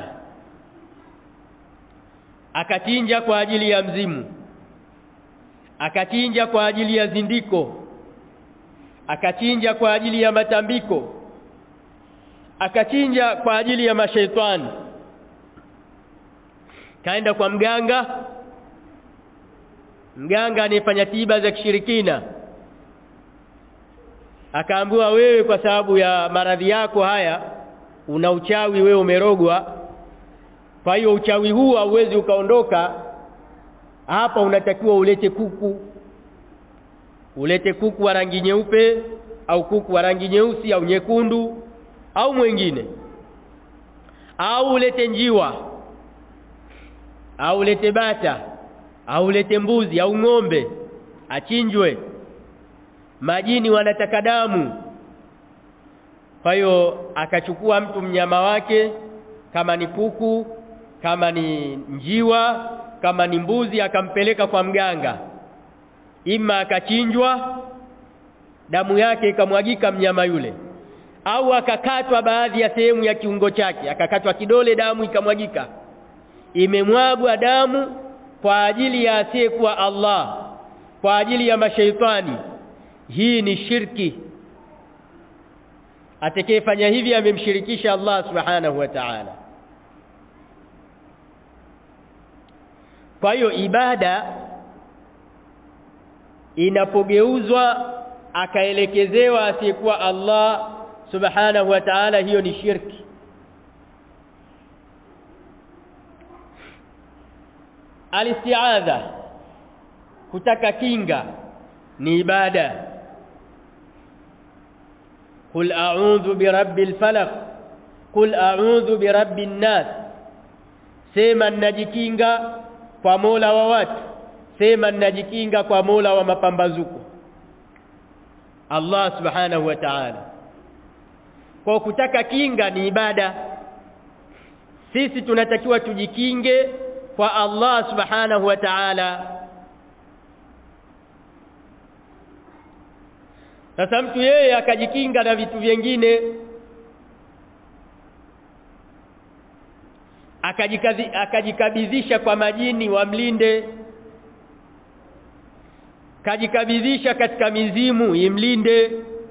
akachinja kwa ajili ya mzimu, akachinja kwa ajili ya zindiko, akachinja kwa ajili ya matambiko, akachinja kwa ajili ya mashaitani, kaenda kwa mganga, mganga anayefanya tiba za kishirikina, akaambiwa, wewe kwa sababu ya maradhi yako haya una uchawi, wewe umerogwa, kwa hiyo uchawi huu hauwezi ukaondoka hapa, unatakiwa ulete kuku, ulete kuku wa rangi nyeupe au kuku wa rangi nyeusi au nyekundu au mwingine, au ulete njiwa au lete bata au lete mbuzi au ng'ombe achinjwe. Majini wanataka damu. Kwa hiyo akachukua mtu mnyama wake, kama ni kuku, kama ni njiwa, kama ni mbuzi, akampeleka kwa mganga. Ima akachinjwa, damu yake ikamwagika mnyama yule, au akakatwa baadhi ya sehemu ya kiungo chake, akakatwa kidole, damu ikamwagika. Imemwagwa damu kwa ajili ya asiyekuwa Allah, kwa ajili ya mashaitani. Hii ni shirki. Atakayefanya hivi amemshirikisha Allah subhanahu wa ta'ala. Kwa hiyo ibada inapogeuzwa akaelekezewa asiyekuwa Allah subhanahu wa ta'ala, hiyo ni shirki. Al-isti'adha, kutaka kinga, ni ibada. Qul a'udhu birabbil falaq, qul a'udhu birabbin nas. Sema ninajikinga kwa Mola wa watu, sema ninajikinga kwa Mola wa mapambazuko, Allah subhanahu wa ta'ala. Kwa kutaka kinga ni ibada. Sisi tunatakiwa tujikinge kwa Allah subhanahu wa ta'ala. Sasa mtu yeye akajikinga na vitu vingine, akajikabidhisha kwa majini wamlinde, kajikabidhisha katika mizimu imlinde,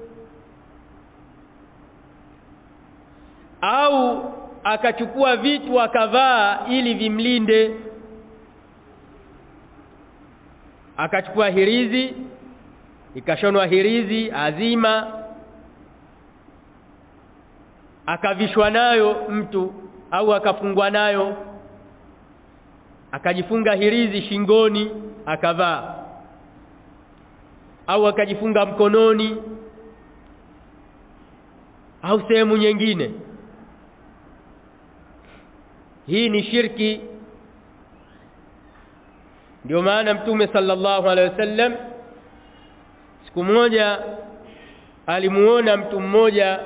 au akachukua vitu akavaa ili vimlinde. Akachukua hirizi, ikashonwa hirizi azima, akavishwa nayo mtu, au akafungwa nayo, akajifunga hirizi shingoni akavaa, au akajifunga mkononi au sehemu nyingine. Hii ni shirki. Ndio maana Mtume sallallahu alaihi wasallam siku moja alimuona mtu mmoja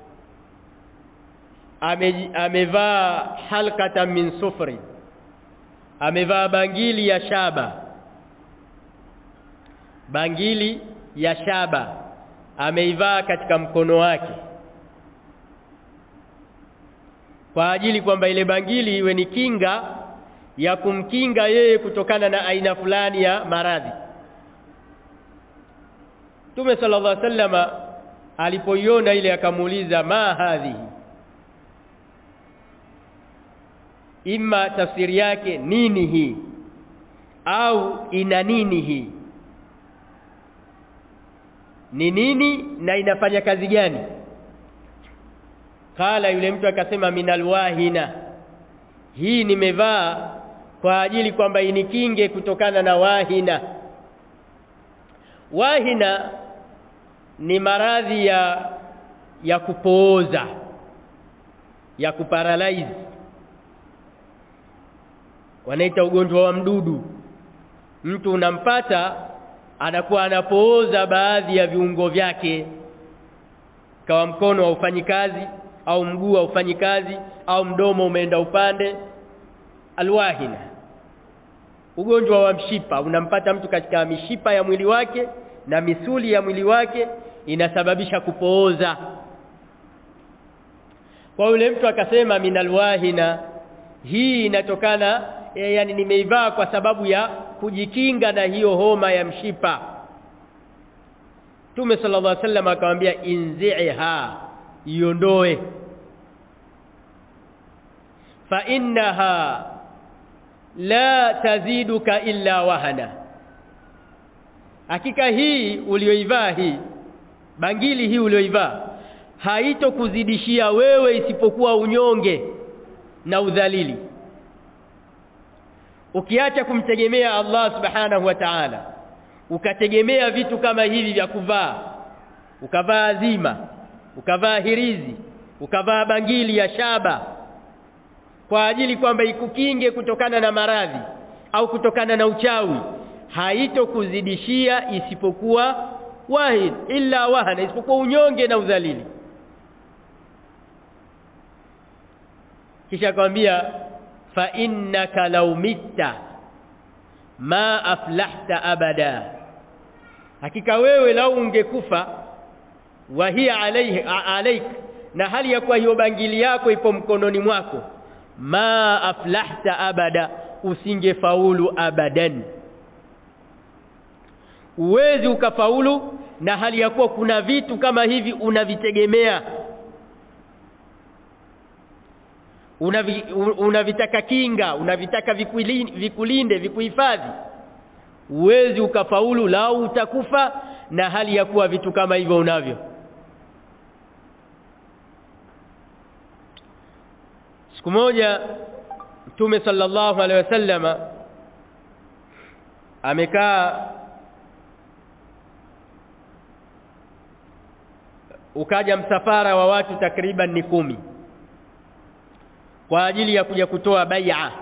ame, amevaa halqatan min sufri, amevaa bangili ya shaba, bangili ya shaba ameivaa katika mkono wake, kwa ajili kwamba ile bangili iwe ni kinga ya kumkinga yeye kutokana na aina fulani ya maradhi. Mtume sallallahu alaihi wasallam alipoiona ile akamuuliza, ma hadhihi, imma tafsiri yake nini hii, au ina nini hii, ni nini na inafanya kazi gani? Kala, yule mtu akasema, minal wahina, hii nimevaa kwa ajili kwamba inikinge kutokana na wahina. Wahina ni maradhi ya ya kupooza, ya kuparalyze, wanaita ugonjwa wa mdudu. Mtu unampata anakuwa anapooza baadhi ya viungo vyake, kama mkono haufanyi kazi, au mguu haufanyi kazi, au mdomo umeenda upande. Alwahina, ugonjwa wa mshipa, unampata mtu katika mishipa ya mwili wake na misuli ya mwili wake, inasababisha kupooza. Kwa yule mtu akasema, minal wahina, hii inatokana, yani nimeivaa kwa sababu ya kujikinga na hiyo homa ya mshipa. Mtume sallallahu alaihi wasallam akamwambia, inzi'ha, iondoe, fa innaha la taziduka illa wahana, hakika hii ulioivaa, hii bangili hii ulioivaa haitokuzidishia wewe isipokuwa unyonge na udhalili. Ukiacha kumtegemea Allah subhanahu wa ta'ala, ukategemea vitu kama hivi vya kuvaa, ukavaa azima, ukavaa hirizi, ukavaa bangili ya shaba, kwa ajili kwamba ikukinge kutokana na maradhi au kutokana na uchawi, haitokuzidishia isipokuwa wahid illa wahana, isipokuwa unyonge na udhalili. Kisha akamwambia fa innaka law mitta ma aflahta abada, hakika wewe lau ungekufa wa hiya alayhi alayk, na hali ya kuwa hiyo bangili yako ipo mkononi mwako, ma aflahta abada, usingefaulu abadan. Uwezi ukafaulu na hali ya kuwa kuna vitu kama hivi unavitegemea, unavi, unavitaka kinga, unavitaka vikulinde, vikulinde vikuhifadhi. Uwezi ukafaulu lau utakufa na hali ya kuwa vitu kama hivyo unavyo. Siku moja Mtume sallallahu alaihi wasallam amekaa, ukaja msafara wa watu takriban ni kumi kwa ajili ya kuja kutoa bai'a.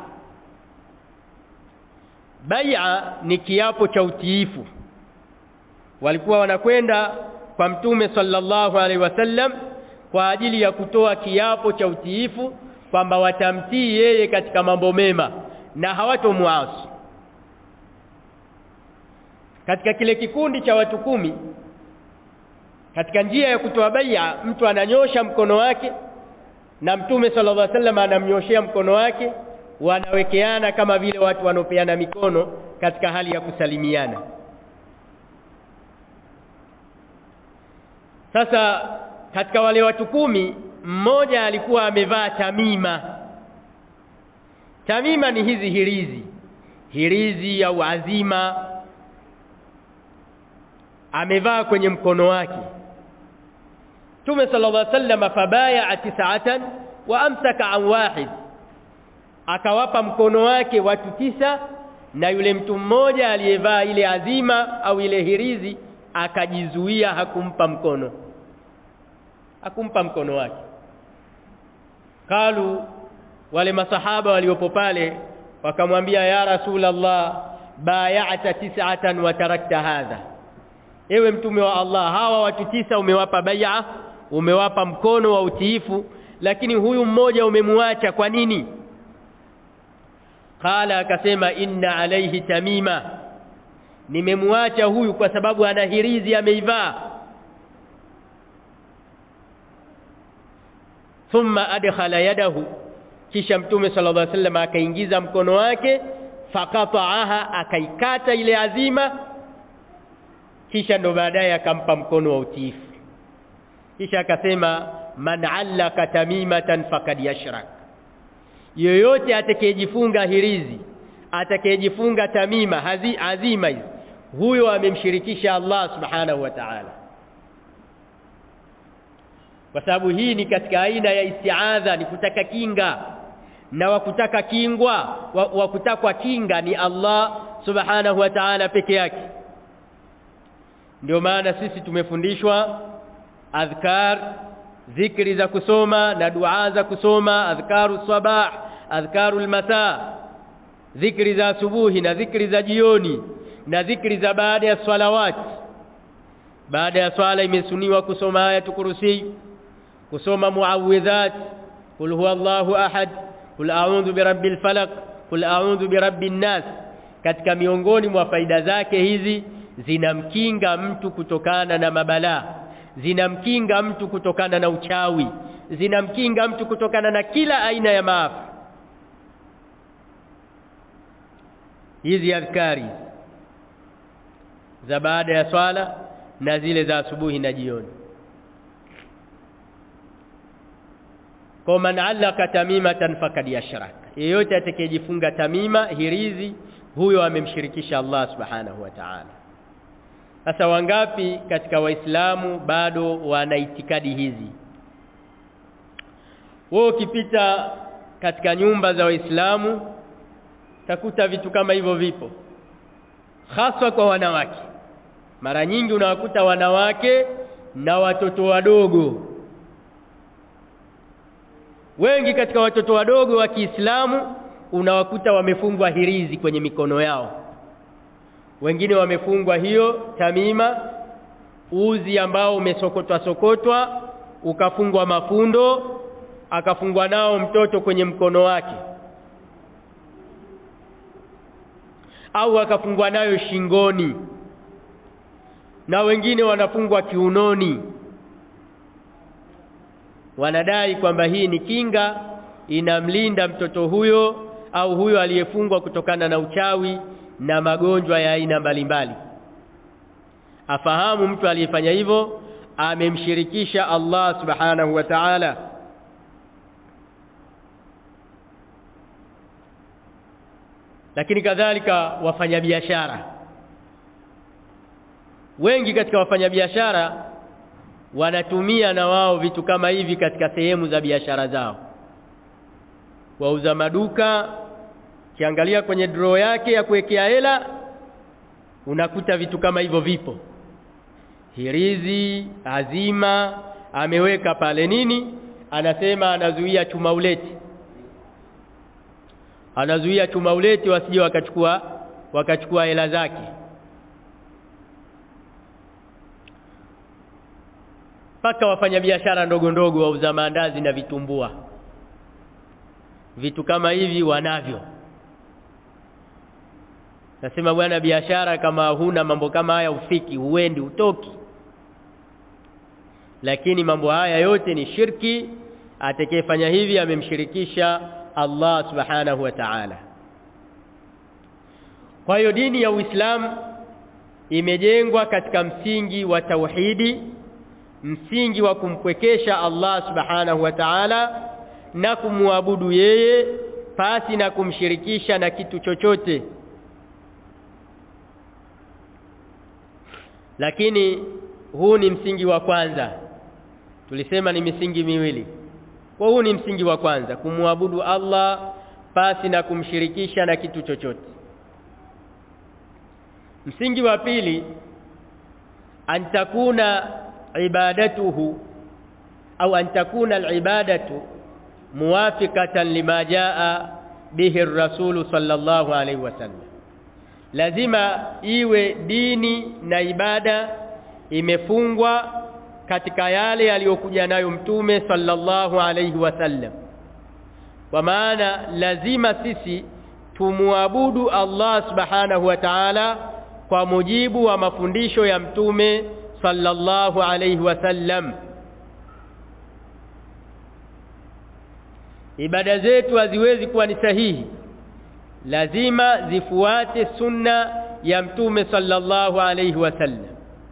Bai'a ni kiapo cha utiifu. Walikuwa wanakwenda kwa Mtume sallallahu alaihi wasallam kwa ajili ya kutoa kiapo cha utiifu kwamba watamtii yeye katika mambo mema na hawatomuasi. Katika kile kikundi cha watu kumi, katika njia ya kutoa bai'a, mtu ananyosha mkono wake na Mtume sallallahu alaihi wasallam anamnyoshia mkono wake, wanawekeana kama vile watu wanopeana mikono katika hali ya kusalimiana. Sasa katika wale watu kumi, mmoja alikuwa amevaa tamima. Tamima ni hizi hirizi, hirizi au azima, amevaa kwenye mkono wake. Mtume sallallahu alaihi wasallam fabaya tis'atan wa amsaka an wahid, akawapa mkono wake watu tisa, na yule mtu mmoja aliyevaa ile azima au ile hirizi akajizuia, hakumpa mkono, hakumpa mkono wake. Kalu, wale masahaba waliopo pale wakamwambia, ya Rasulullah, bay'ata tis'atan wa tarakta hadha, ewe mtume wa Allah, hawa watu tisa umewapa bai'a, umewapa mkono wa utiifu, lakini huyu mmoja umemwacha, kwa nini? Qala, akasema, inna alayhi tamima, nimemwacha huyu kwa sababu ana hirizi ameivaa. Thumma adkhala yadahu, kisha Mtume sallallahu alaihi wasallam akaingiza mkono wake, faqata'aha, akaikata ile azima, kisha ndo baadaye akampa mkono wa utiifu. Kisha akasema, man allaka tamimatan faqad yashrak, yoyote atakayejifunga hirizi, atakayejifunga tamima hazi azima hizi, huyo amemshirikisha Allah subhanahu wa ta'ala. Kwa sababu hii ni katika aina ya isti'adha, ni kutaka kinga, na wakutaka kingwa, wakutakwa kinga ni Allah subhanahu wa ta'ala peke yake. Ndio maana sisi tumefundishwa adhkar, dhikri za kusoma na dua za kusoma, adhkaru sabah, adhkaru almasa, dhikri za asubuhi na dhikri za jioni na dhikri za baada ya salawat. Baada ya swala imesuniwa kusoma ayatul kursi, kusoma muawwidhat, qul huwallahu ahad, qul a'udhu birabbil falaq, qul a'udhu birabbin nas. Katika miongoni mwa faida zake hizi, zinamkinga mtu kutokana na mabalaa, zinamkinga mtu kutokana na uchawi, zinamkinga mtu kutokana na kila aina ya maafa. Hizi adhkari za baada ya swala na zile za asubuhi na jioni. Kwa man allaka tamimatan faqad yashrak, yeyote atakayejifunga tamima, hirizi, huyo amemshirikisha Allah subhanahu wa ta'ala. Sasa wangapi katika waislamu bado wana itikadi hizi? Wao ukipita katika nyumba za waislamu takuta vitu kama hivyo vipo, hasa kwa wanawake. Mara nyingi unawakuta wanawake na watoto wadogo Wengi katika watoto wadogo wa Kiislamu unawakuta wamefungwa hirizi kwenye mikono yao. Wengine wamefungwa hiyo tamima, uzi ambao umesokotwa sokotwa, ukafungwa mafundo, akafungwa nao mtoto kwenye mkono wake, au akafungwa nayo shingoni, na wengine wanafungwa kiunoni. Wanadai kwamba hii ni kinga, inamlinda mtoto huyo au huyo aliyefungwa kutokana na uchawi na magonjwa ya aina mbalimbali. Afahamu mtu aliyefanya hivyo amemshirikisha Allah subhanahu wa ta'ala. Lakini kadhalika wafanyabiashara, wengi katika wafanyabiashara wanatumia na wao vitu kama hivi katika sehemu za biashara zao. Wauza maduka, kiangalia kwenye draw yake ya kuwekea hela, unakuta vitu kama hivyo vipo. Hirizi, azima, ameweka pale nini? Anasema anazuia chuma uleti. Anazuia chuma uleti wasije wakachukua wakachukua hela zake. Paka wafanyabiashara ndogo ndogo wauza maandazi na vitumbua, vitu kama hivi wanavyo. Nasema bwana, biashara kama huna mambo kama haya ufiki, huendi, utoki. Lakini mambo haya yote ni shirki. Atakayefanya hivi amemshirikisha Allah subhanahu wa ta'ala. Kwa hiyo dini ya Uislamu imejengwa katika msingi wa tauhidi, msingi wa kumpwekesha Allah subhanahu wa ta'ala na kumwabudu yeye pasi na kumshirikisha na kitu chochote. Lakini huu ni msingi wa kwanza. Tulisema ni misingi miwili. Kwa huu ni msingi wa kwanza, kumwabudu Allah pasi na kumshirikisha na kitu chochote. Msingi wa pili, antakuna ibadatuhu au antakuna al-ibadatu muwafiqatan lima jaa bihi ar-rasul sallallahu alayhi wasallam. Lazima iwe dini na ibada imefungwa katika yale aliyokuja nayo mtume sallallahu alayhi wasallam. Kwa maana lazima sisi tumuabudu Allah subhanahu wa ta'ala kwa mujibu wa mafundisho ya mtume sallallahu alayhi wasallam. Ibada zetu haziwezi kuwa ni sahihi, lazima zifuate sunna ya mtume sallallahu alayhi wasallam.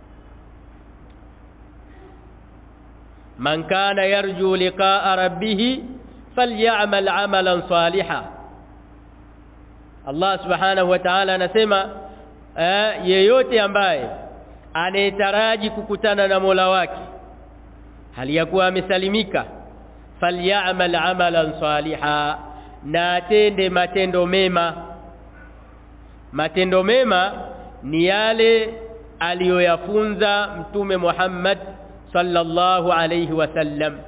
Man kana yarju liqa'a rabbih falyamal 'amalan salihan. Allah subhanahu wa ta'ala anasema yeyote ambaye anayetaraji kukutana na Mola wake hali ya kuwa amesalimika, falyamal 'amalan salihan, na atende matendo mema. Matendo mema ni yale aliyoyafunza mtume Muhammad sallallahu alayhi wasallam.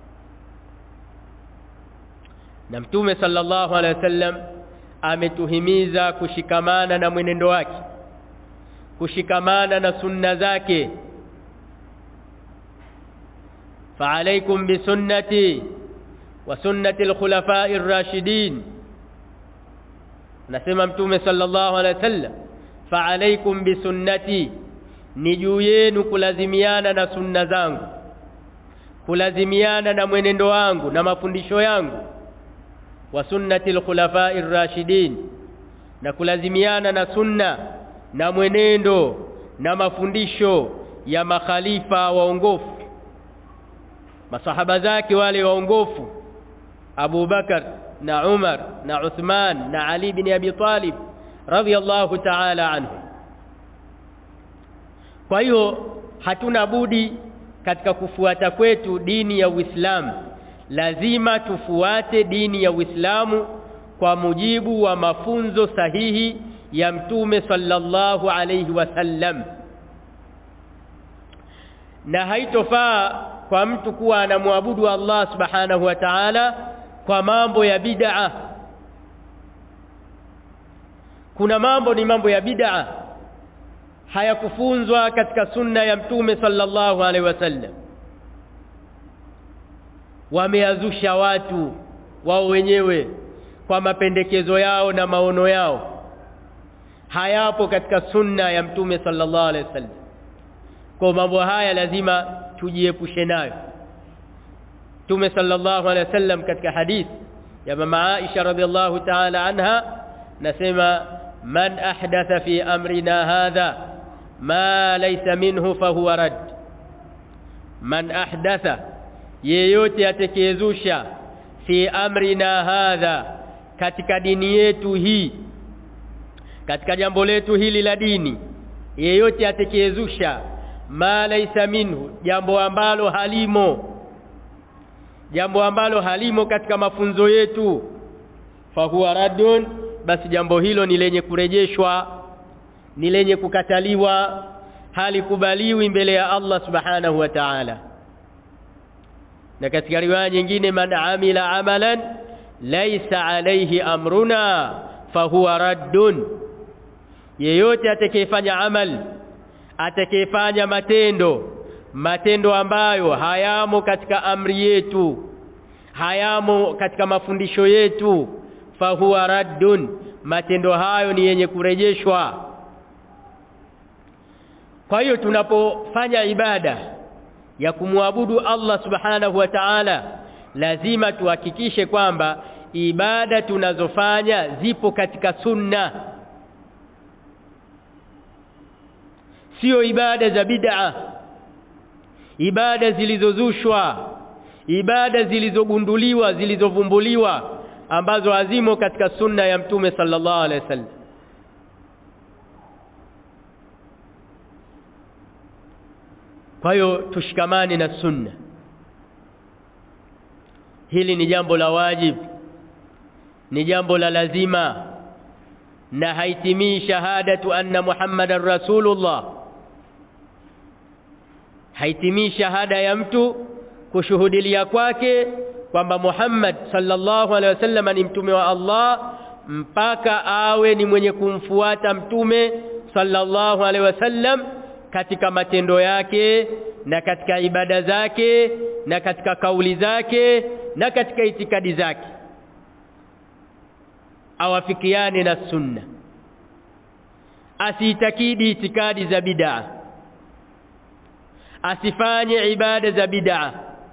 Na mtume sallallahu alayhi wasallam ametuhimiza kushikamana na mwenendo wake, kushikamana na sunna zake. fa alaykum bi sunnati wa sunnati al-khulafa'i ar-rashidin. Nasema mtume sallallahu alayhi wasallam, fa alaykum bi sunnati, ni juu yenu kulazimiana na sunna zangu, kulazimiana na mwenendo wangu na mafundisho yangu. Wa sunnati al-khulafa'i ar-rashidin, na kulazimiana na sunna na mwenendo na mafundisho ya makhalifa waongofu, masahaba zake wale waongofu, Abu Bakar na Umar na Uthman na Ali bin Abi Talib radhiyallahu ta'ala anhu. Kwa hiyo hatuna budi katika kufuata kwetu dini ya Uislamu, lazima tufuate dini ya Uislamu kwa mujibu wa mafunzo sahihi ya mtume sallallahu alayhi wasallam. Na haitofaa kwa mtu kuwa anamwabudu Allah subhanahu wa ta'ala kwa mambo ya bid'a. Kuna mambo ni mambo ya bid'a hayakufunzwa katika sunna ya Mtume sallallahu alaihi wasallam, wameazusha watu wao wenyewe kwa mapendekezo yao na maono yao, hayapo katika sunna ya Mtume sallallahu alaihi wasallam. Kwa mambo haya lazima tujiepushe nayo. Mtume sallallahu alaihi wasallam katika hadith ya mama Aisha radhiallahu ta'ala anha nasema, man ahdatha fi amrina hadha ma laysa minhu fahuwa rad. Man ahdatha, yeyote atakayezusha, fi amrina hadha, katika dini yetu hii, katika jambo letu hili la dini, yeyote atakayezusha, ma laysa minhu, jambo ambalo halimo, jambo ambalo halimo katika mafunzo yetu, fahuwa raddun, basi jambo hilo ni lenye kurejeshwa, ni lenye kukataliwa, halikubaliwi mbele ya Allah subhanahu wa ta'ala. Na katika riwaya nyingine, man amila amalan laysa alayhi amruna fahuwa raddun, yeyote atakayefanya amal, atakayefanya matendo, matendo ambayo hayamo katika amri yetu, hayamo katika mafundisho yetu, fahuwa raddun, matendo hayo ni yenye kurejeshwa. Kwa hiyo tunapofanya ibada ya kumwabudu Allah subhanahu wa ta'ala, lazima tuhakikishe kwamba ibada tunazofanya zipo katika sunna, sio ibada za bid'a, ibada zilizozushwa, ibada zilizogunduliwa, zilizovumbuliwa, ambazo hazimo katika sunna ya Mtume sallallahu alaihi wasallam. Kwa hiyo tushikamane na sunna. Hili ni jambo la wajibu, ni jambo la lazima, na haitimii shahadatu anna Muhammadar Rasulullah, haitimii shahada ya mtu kushuhudilia kwake kwamba Muhammad sallallahu alaihi wasallam ni mtume wa Allah, mpaka awe ni mwenye kumfuata mtume sallallahu alaihi wasallam katika matendo yake, na katika ibada zake, na katika kauli zake, na katika itikadi zake, awafikiane na sunna. Asiitakidi itikadi za bid'a, asifanye ibada za bid'a,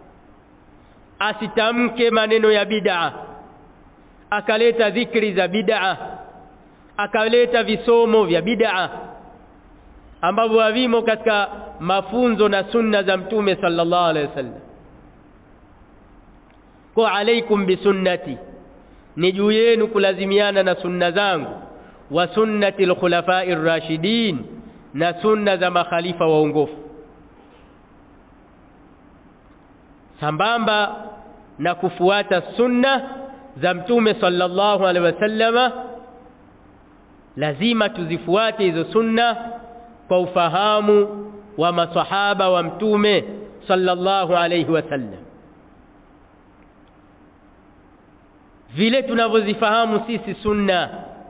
asitamke maneno ya bid'a, akaleta dhikri za bid'a, akaleta visomo vya bid'a ambavyo havimo katika mafunzo na sunna za Mtume sallallahu alaihi wasallam. Kwa alaikum bisunnati, ni juu yenu kulazimiana na sunna zangu, wa sunnati al-khulafa'ir rashidin, na sunna za makhalifa waongofu. Sambamba na kufuata sunna za Mtume sallallahu alaihi wasallama, lazima tuzifuate hizo sunna kwa ufahamu wa masahaba wa Mtume sallallahu alaihi wasallam, vile tunavyozifahamu sisi sunna.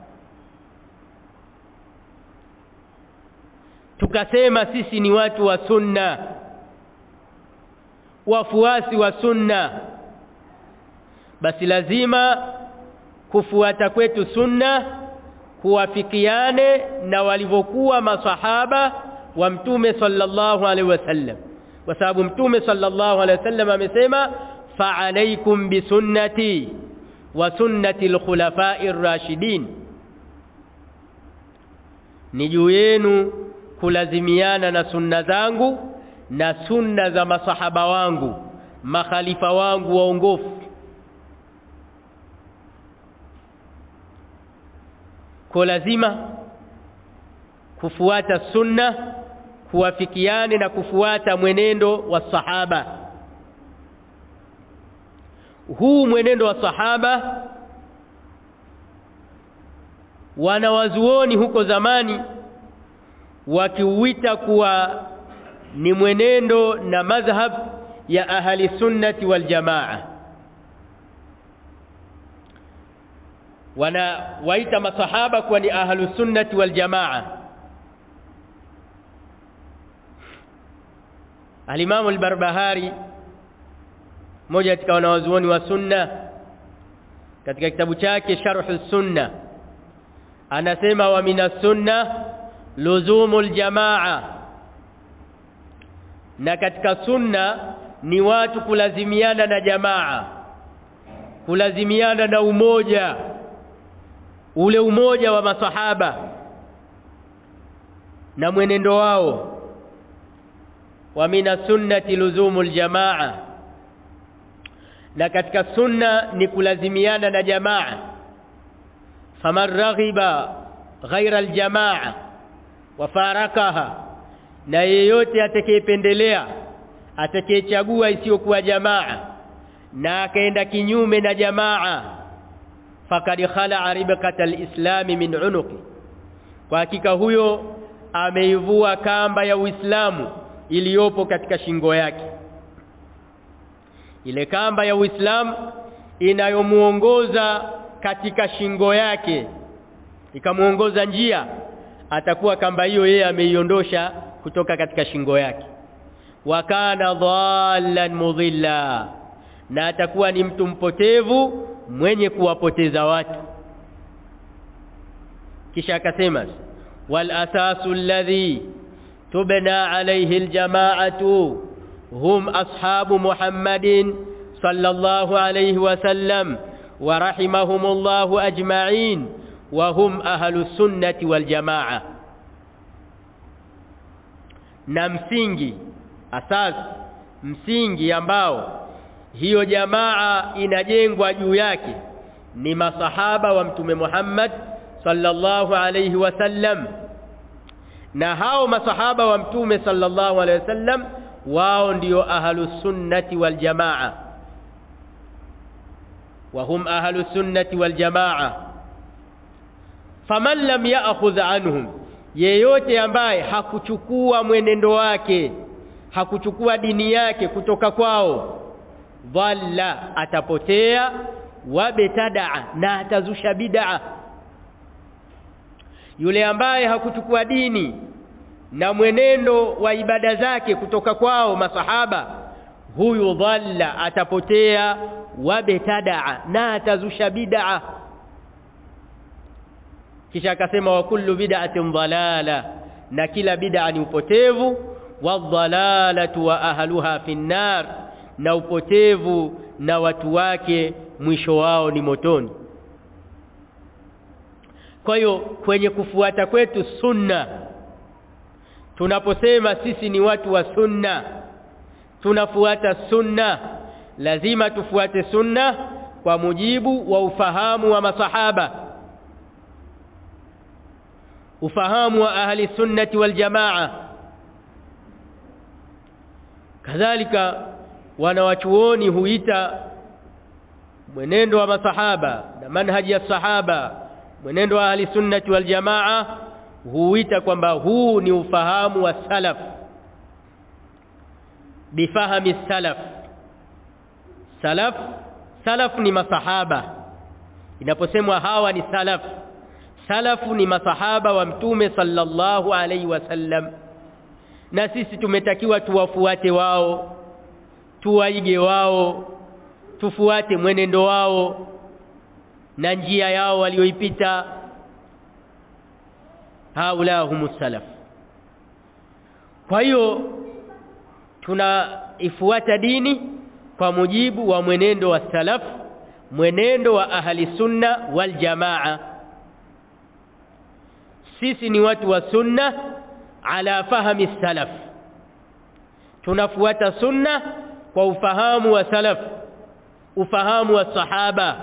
Tukasema sisi ni watu wa sunna, wafuasi wa sunna, basi lazima kufuata kwetu sunna kuwafikiane na walivyokuwa masahaba wa Mtume sallallahu alaihi wasallam, kwa sababu Mtume sallallahu alaihi wasallam amesema, fa alaikum bisunnati wa sunnati al-khulafa'ir rashidin, ni juu yenu kulazimiana na sunna zangu na sunna za masahaba wangu, makhalifa wangu waongofu. Kwa lazima kufuata sunna, kuwafikiane na kufuata mwenendo wa sahaba. Huu mwenendo wa sahaba, wanawazuoni huko zamani wakiuita kuwa ni mwenendo na madhhab ya ahli sunnati wal jamaa. wana waita masahaba kuwa ni ahlus sunnati wal jamaa. Al-Imam al-Barbahari, mmoja katika wanawazuoni wa sunna, katika kitabu chake Sharh as-Sunna anasema wa minas sunna luzumul jamaa, na katika sunna ni watu kulazimiana na jamaa, kulazimiana na umoja, ule umoja wa masahaba na mwenendo wao. Wa minas sunnati luzumul jamaa, na katika sunna ni kulazimiana na jamaa. Faman raghiba ghaira aljamaa wa farakaha, na yeyote atakayependelea, atakayechagua isiyokuwa jamaa na akaenda kinyume na jamaa, fakad khala'a ribqata alislam min unuqi, kwa hakika huyo ameivua kamba ya Uislamu iliyopo katika shingo yake. Ile kamba ya Uislamu inayomuongoza katika shingo yake, ikamuongoza njia, atakuwa kamba hiyo yeye ameiondosha kutoka katika shingo yake. Wa kana dhallan mudhilla, na atakuwa ni mtu mpotevu mwenye kuwapoteza watu. Kisha akasema wal asasu alladhi tubna alayhi aljama'atu hum ashabu Muhammadin sallallahu alayhi wa sallam wa rahimahumullahu ajma'in wa hum ahlus sunnati wal jamaa. Na msingi, asas, msingi ambao hiyo jamaa inajengwa juu yake ni masahaba wa Mtume Muhammad sallallahu alayhi wasallam. Na hao masahaba wa Mtume sallallahu alayhi wasallam wao ndio ahlus sunnati wal jamaa, wa hum ahlus sunnati wal jamaa. Faman lam ya'khudh anhum, yeyote ambaye hakuchukua mwenendo wake, hakuchukua dini yake kutoka kwao, dhalla, atapotea, wabtadaa, na atazusha bid'a. Yule ambaye hakuchukua dini na mwenendo wa ibada zake kutoka kwao masahaba, huyu dhalla, atapotea, wabtadaa, na atazusha bid'a. Kisha akasema wa kullu bid'atin dhalala, na kila bid'a ni upotevu, wadhalalatu wa ahluha finnar, na upotevu na watu wake mwisho wao ni motoni. Kwa hiyo kwenye kufuata kwetu sunna, tunaposema sisi ni watu wa sunna, tunafuata sunna, lazima tufuate sunna kwa mujibu wa ufahamu wa masahaba, ufahamu wa ahli sunnati wal jamaa. Kadhalika wanawachuoni huita mwenendo wa masahaba na manhaji ya sahaba, mwenendo wa ahli sunnati wal jamaa, huita kwamba huu ni ufahamu wa salaf, bifahami salaf. Salaf, salaf ni masahaba. Inaposemwa hawa ni salaf, salafu ni masahaba wa Mtume sallallahu alaihi wasallam, na sisi tumetakiwa tuwafuate wao, tuwaige wao, tufuate mwenendo wao na njia yao walioipita. Haula humus salaf. Kwa hiyo tunaifuata dini kwa mujibu wa mwenendo wa salaf, mwenendo wa ahli sunna wal jamaa. Sisi ni watu wa sunna ala fahmi salaf, tunafuata sunna kwa ufahamu wa salaf, ufahamu wa sahaba,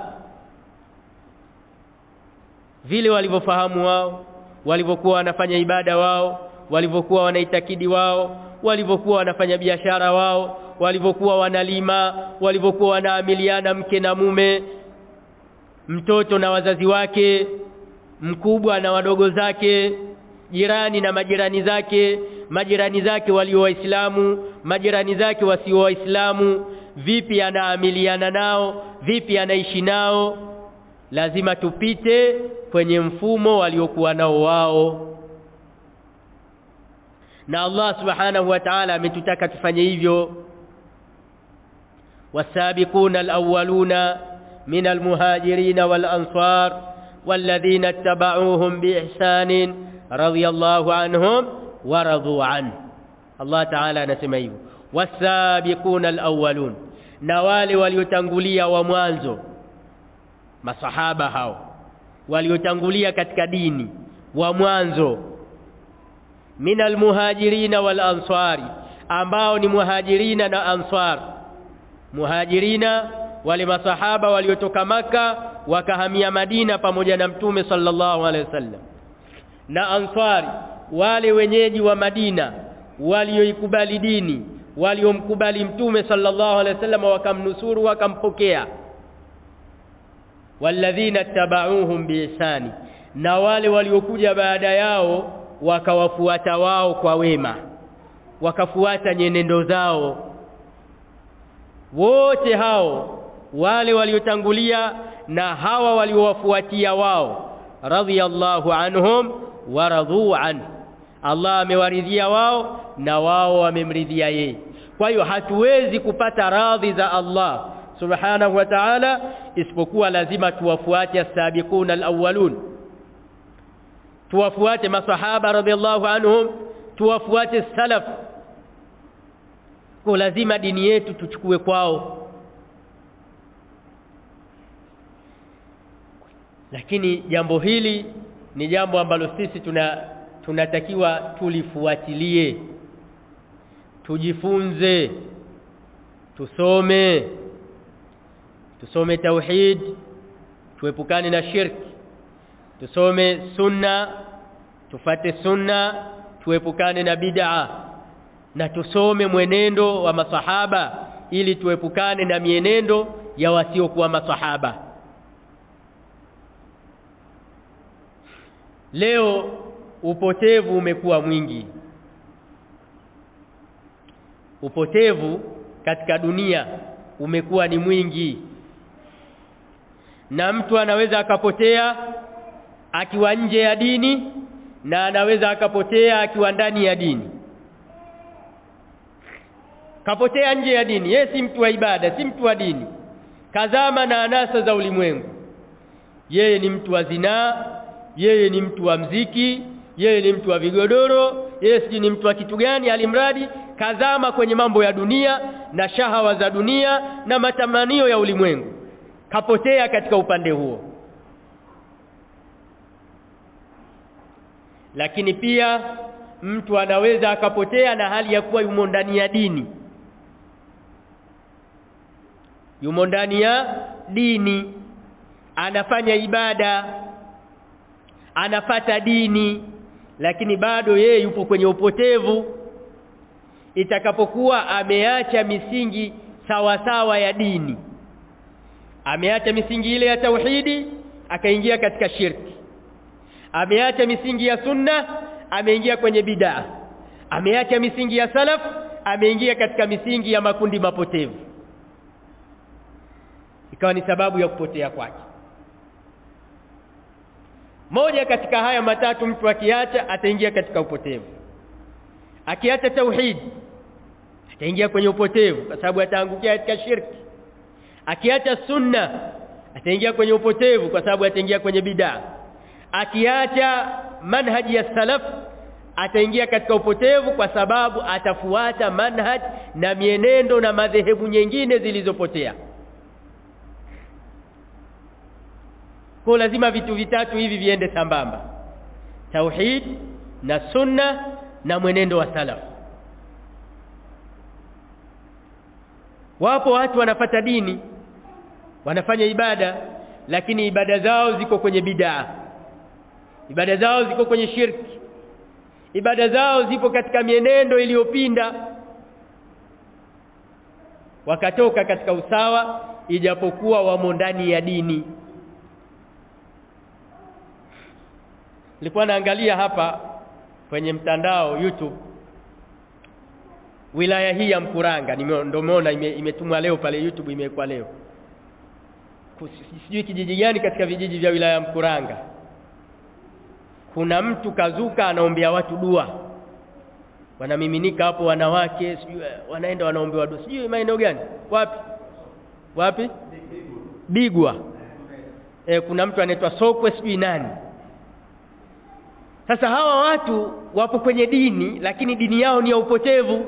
vile walivyofahamu wao, walivyokuwa wanafanya ibada wao, walivyokuwa wanaitakidi wao, walivyokuwa wanafanya biashara wao, walivyokuwa wanalima, walivyokuwa wanaamiliana mke na mume, mtoto na wazazi wake, mkubwa na wadogo zake, jirani na majirani zake, majirani zake walio waislamu, majirani zake wasio waislamu, vipi anaamiliana nao, vipi anaishi nao. lazima tupite kwenye mfumo waliokuwa nao wao, na Allah subhanahu wa ta'ala ametutaka tufanye hivyo. wasabiquna alawwaluna min almuhajirin walansar walladhina ittaba'uuhum biihsan radiyallahu anhum wa radu an. Allah ta'ala anasema hivyo, wasabiquna alawwalun, na wale waliotangulia wa mwanzo, masahaba hao waliotangulia katika dini wa mwanzo, minal muhajirina wal ansari, ambao ni muhajirina na ansar. Muhajirina wale masahaba waliotoka Maka wakahamia Madina pamoja na Mtume sallallahu alaihi wasallam, na ansari wale wenyeji wa Madina walioikubali dini, waliomkubali Mtume sallallahu alaihi wasallam wakamnusuru wakampokea. walladhina tabauhum biihsani, na wale waliokuja baada yao wakawafuata wao kwa wema, wakafuata nyenendo zao. Wote hao wale waliotangulia na hawa waliowafuatia wao, radhiyallahu anhum wa radu an, Allah amewaridhia wao na wao wamemridhia yeye. Kwa hiyo hatuwezi kupata radhi za Allah subhanahu wa ta'ala isipokuwa lazima tuwafuate as-sabiquna al-awwalun, tuwafuate masahaba radhiallahu anhum, tuwafuate salaf. Kwa lazima dini yetu tuchukue kwao. Lakini jambo hili ni jambo ambalo sisi tuna tunatakiwa tulifuatilie, tujifunze, tusome tusome tauhid, tuepukane na shirki, tusome sunna, tufate sunna, tuepukane na bid'a, na tusome mwenendo wa masahaba ili tuepukane na mienendo ya wasiokuwa masahaba. Leo upotevu umekuwa mwingi. Upotevu katika dunia umekuwa ni mwingi, na mtu anaweza akapotea akiwa nje ya dini na anaweza akapotea akiwa ndani ya dini. Kapotea nje ya dini, yeye si mtu wa ibada, si mtu wa dini, kazama na anasa za ulimwengu. Yeye ni mtu wa zinaa, yeye ni mtu wa mziki, yeye ni mtu wa vigodoro, yeye si ni mtu wa kitu gani, alimradi kazama kwenye mambo ya dunia na shahawa za dunia na matamanio ya ulimwengu. Kapotea katika upande huo. Lakini pia mtu anaweza akapotea na hali ya kuwa yumo ndani ya dini. Yumo ndani ya dini, anafanya ibada, anafata dini, lakini bado yeye yupo kwenye upotevu. Itakapokuwa ameacha misingi sawa sawa ya dini, ameacha misingi ile ya tauhidi akaingia katika shirki, ameacha misingi ya sunna ameingia kwenye bid'a, ameacha misingi ya salaf ameingia katika misingi ya makundi mapotevu, ikawa ni sababu ya kupotea kwake. Moja katika haya matatu mtu akiacha ataingia katika upotevu. Akiacha tauhid ataingia kwenye upotevu kwa sababu ataangukia katika shirki. Akiacha sunna ataingia kwenye upotevu kwa sababu ataingia kwenye bid'a. Akiacha manhaji ya salaf ataingia katika upotevu kwa sababu atafuata manhaj na mienendo na madhehebu nyingine zilizopotea. Kwa lazima vitu vitatu hivi viende sambamba: tauhid na sunna na mwenendo wa salaf. Wapo watu wanapata dini, wanafanya ibada, lakini ibada zao ziko kwenye bid'a, ibada zao ziko kwenye shirki, ibada zao zipo katika mienendo iliyopinda, wakatoka katika usawa ijapokuwa wamo ndani ya dini. Nilikuwa naangalia hapa kwenye mtandao YouTube wilaya hii ya Mkuranga, ndio umeona imetumwa leo pale YouTube, imewekwa leo. sijui kijiji gani katika vijiji vya wilaya Mkuranga, kuna mtu kazuka anaombea watu dua, wanamiminika hapo wanawake, sijui wanaenda wanaombewa dua, sijui maeneo gani, wapi wapi Bigwa. E, kuna mtu anaitwa Sokwe sijui nani. Sasa hawa watu wapo kwenye dini, lakini dini yao ni ya upotevu.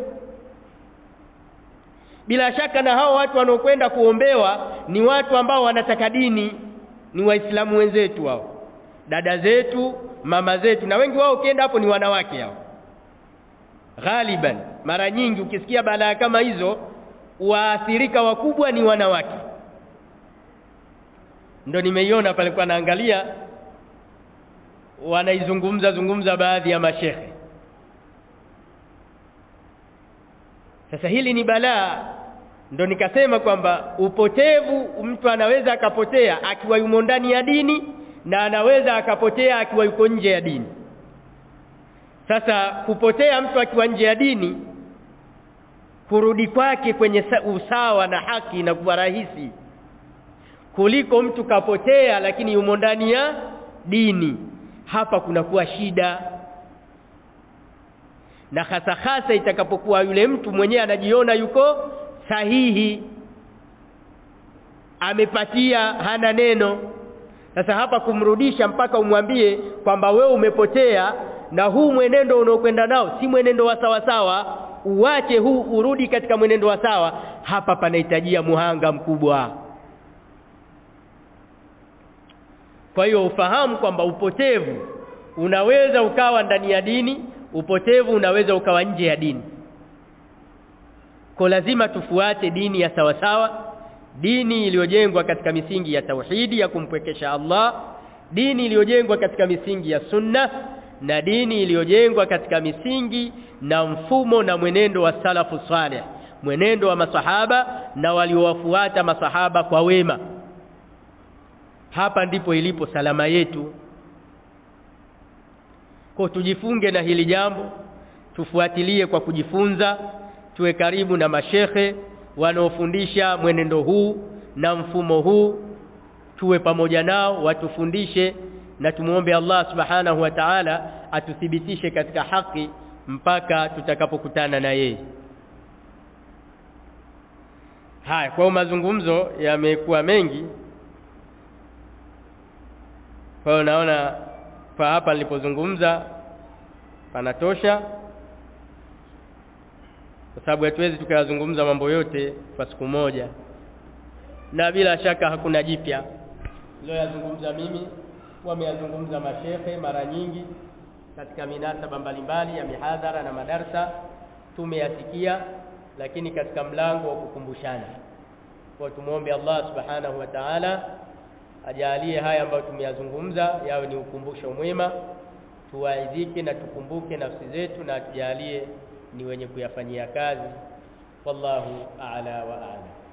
Bila shaka na hao watu wanaokwenda kuombewa ni watu ambao wanataka dini, ni Waislamu wenzetu hao, dada zetu, mama zetu, na wengi wao ukienda hapo ni wanawake hao. Ghaliban mara nyingi ukisikia balaa kama hizo, waathirika wakubwa ni wanawake. Ndio nimeiona pale kwa naangalia wanaizungumza zungumza baadhi ya mashehe. Sasa hili ni balaa. Ndio nikasema kwamba upotevu, mtu anaweza akapotea akiwa yumo ndani ya dini na anaweza akapotea akiwa yuko nje ya dini. Sasa kupotea mtu akiwa nje ya dini, kurudi kwake kwenye usawa na haki na kuwa rahisi kuliko mtu kapotea lakini yumo ndani ya dini. Hapa kunakuwa shida, na hasa hasa itakapokuwa yule mtu mwenyewe anajiona yuko sahihi, amepatia, hana neno. Sasa hapa kumrudisha mpaka umwambie kwamba wewe umepotea na huu mwenendo unaokwenda nao si mwenendo wa sawa sawa, uache huu urudi katika mwenendo wa sawa, hapa panahitajia muhanga mkubwa. Kwa hiyo ufahamu kwamba upotevu unaweza ukawa ndani ya dini, upotevu unaweza ukawa nje ya dini. Kwa lazima tufuate dini ya sawa sawa, dini iliyojengwa katika misingi ya tauhidi ya kumpwekesha Allah, dini iliyojengwa katika misingi ya sunna, na dini iliyojengwa katika misingi na mfumo na mwenendo wa salafu salih, mwenendo wa masahaba na waliowafuata masahaba kwa wema. Hapa ndipo ilipo salama yetu. Kwa tujifunge na hili jambo, tufuatilie kwa kujifunza, tuwe karibu na mashehe wanaofundisha mwenendo huu na mfumo huu, tuwe pamoja nao watufundishe, na tumuombe Allah subhanahu wa ta'ala atuthibitishe katika haki mpaka tutakapokutana na yeye. Haya, kwa mazungumzo yamekuwa mengi, kwa hiyo naona pa hapa nilipozungumza panatosha, kwa sababu hatuwezi tukayazungumza mambo yote kwa siku moja, na bila shaka hakuna jipya leo yazungumza mimi, wameyazungumza mashehe mara nyingi katika minasaba mbalimbali ya mihadhara na madarasa, tumeyasikia, lakini katika mlango wa kukumbushana. Kwa tumuombe Allah subhanahu wa ta'ala ajalie haya ambayo tumeyazungumza yawe ni ukumbusho mwema, tuwaidhike na tukumbuke nafsi zetu, na tujalie ni wenye kuyafanyia kazi. Wallahu a'la wa a'lam.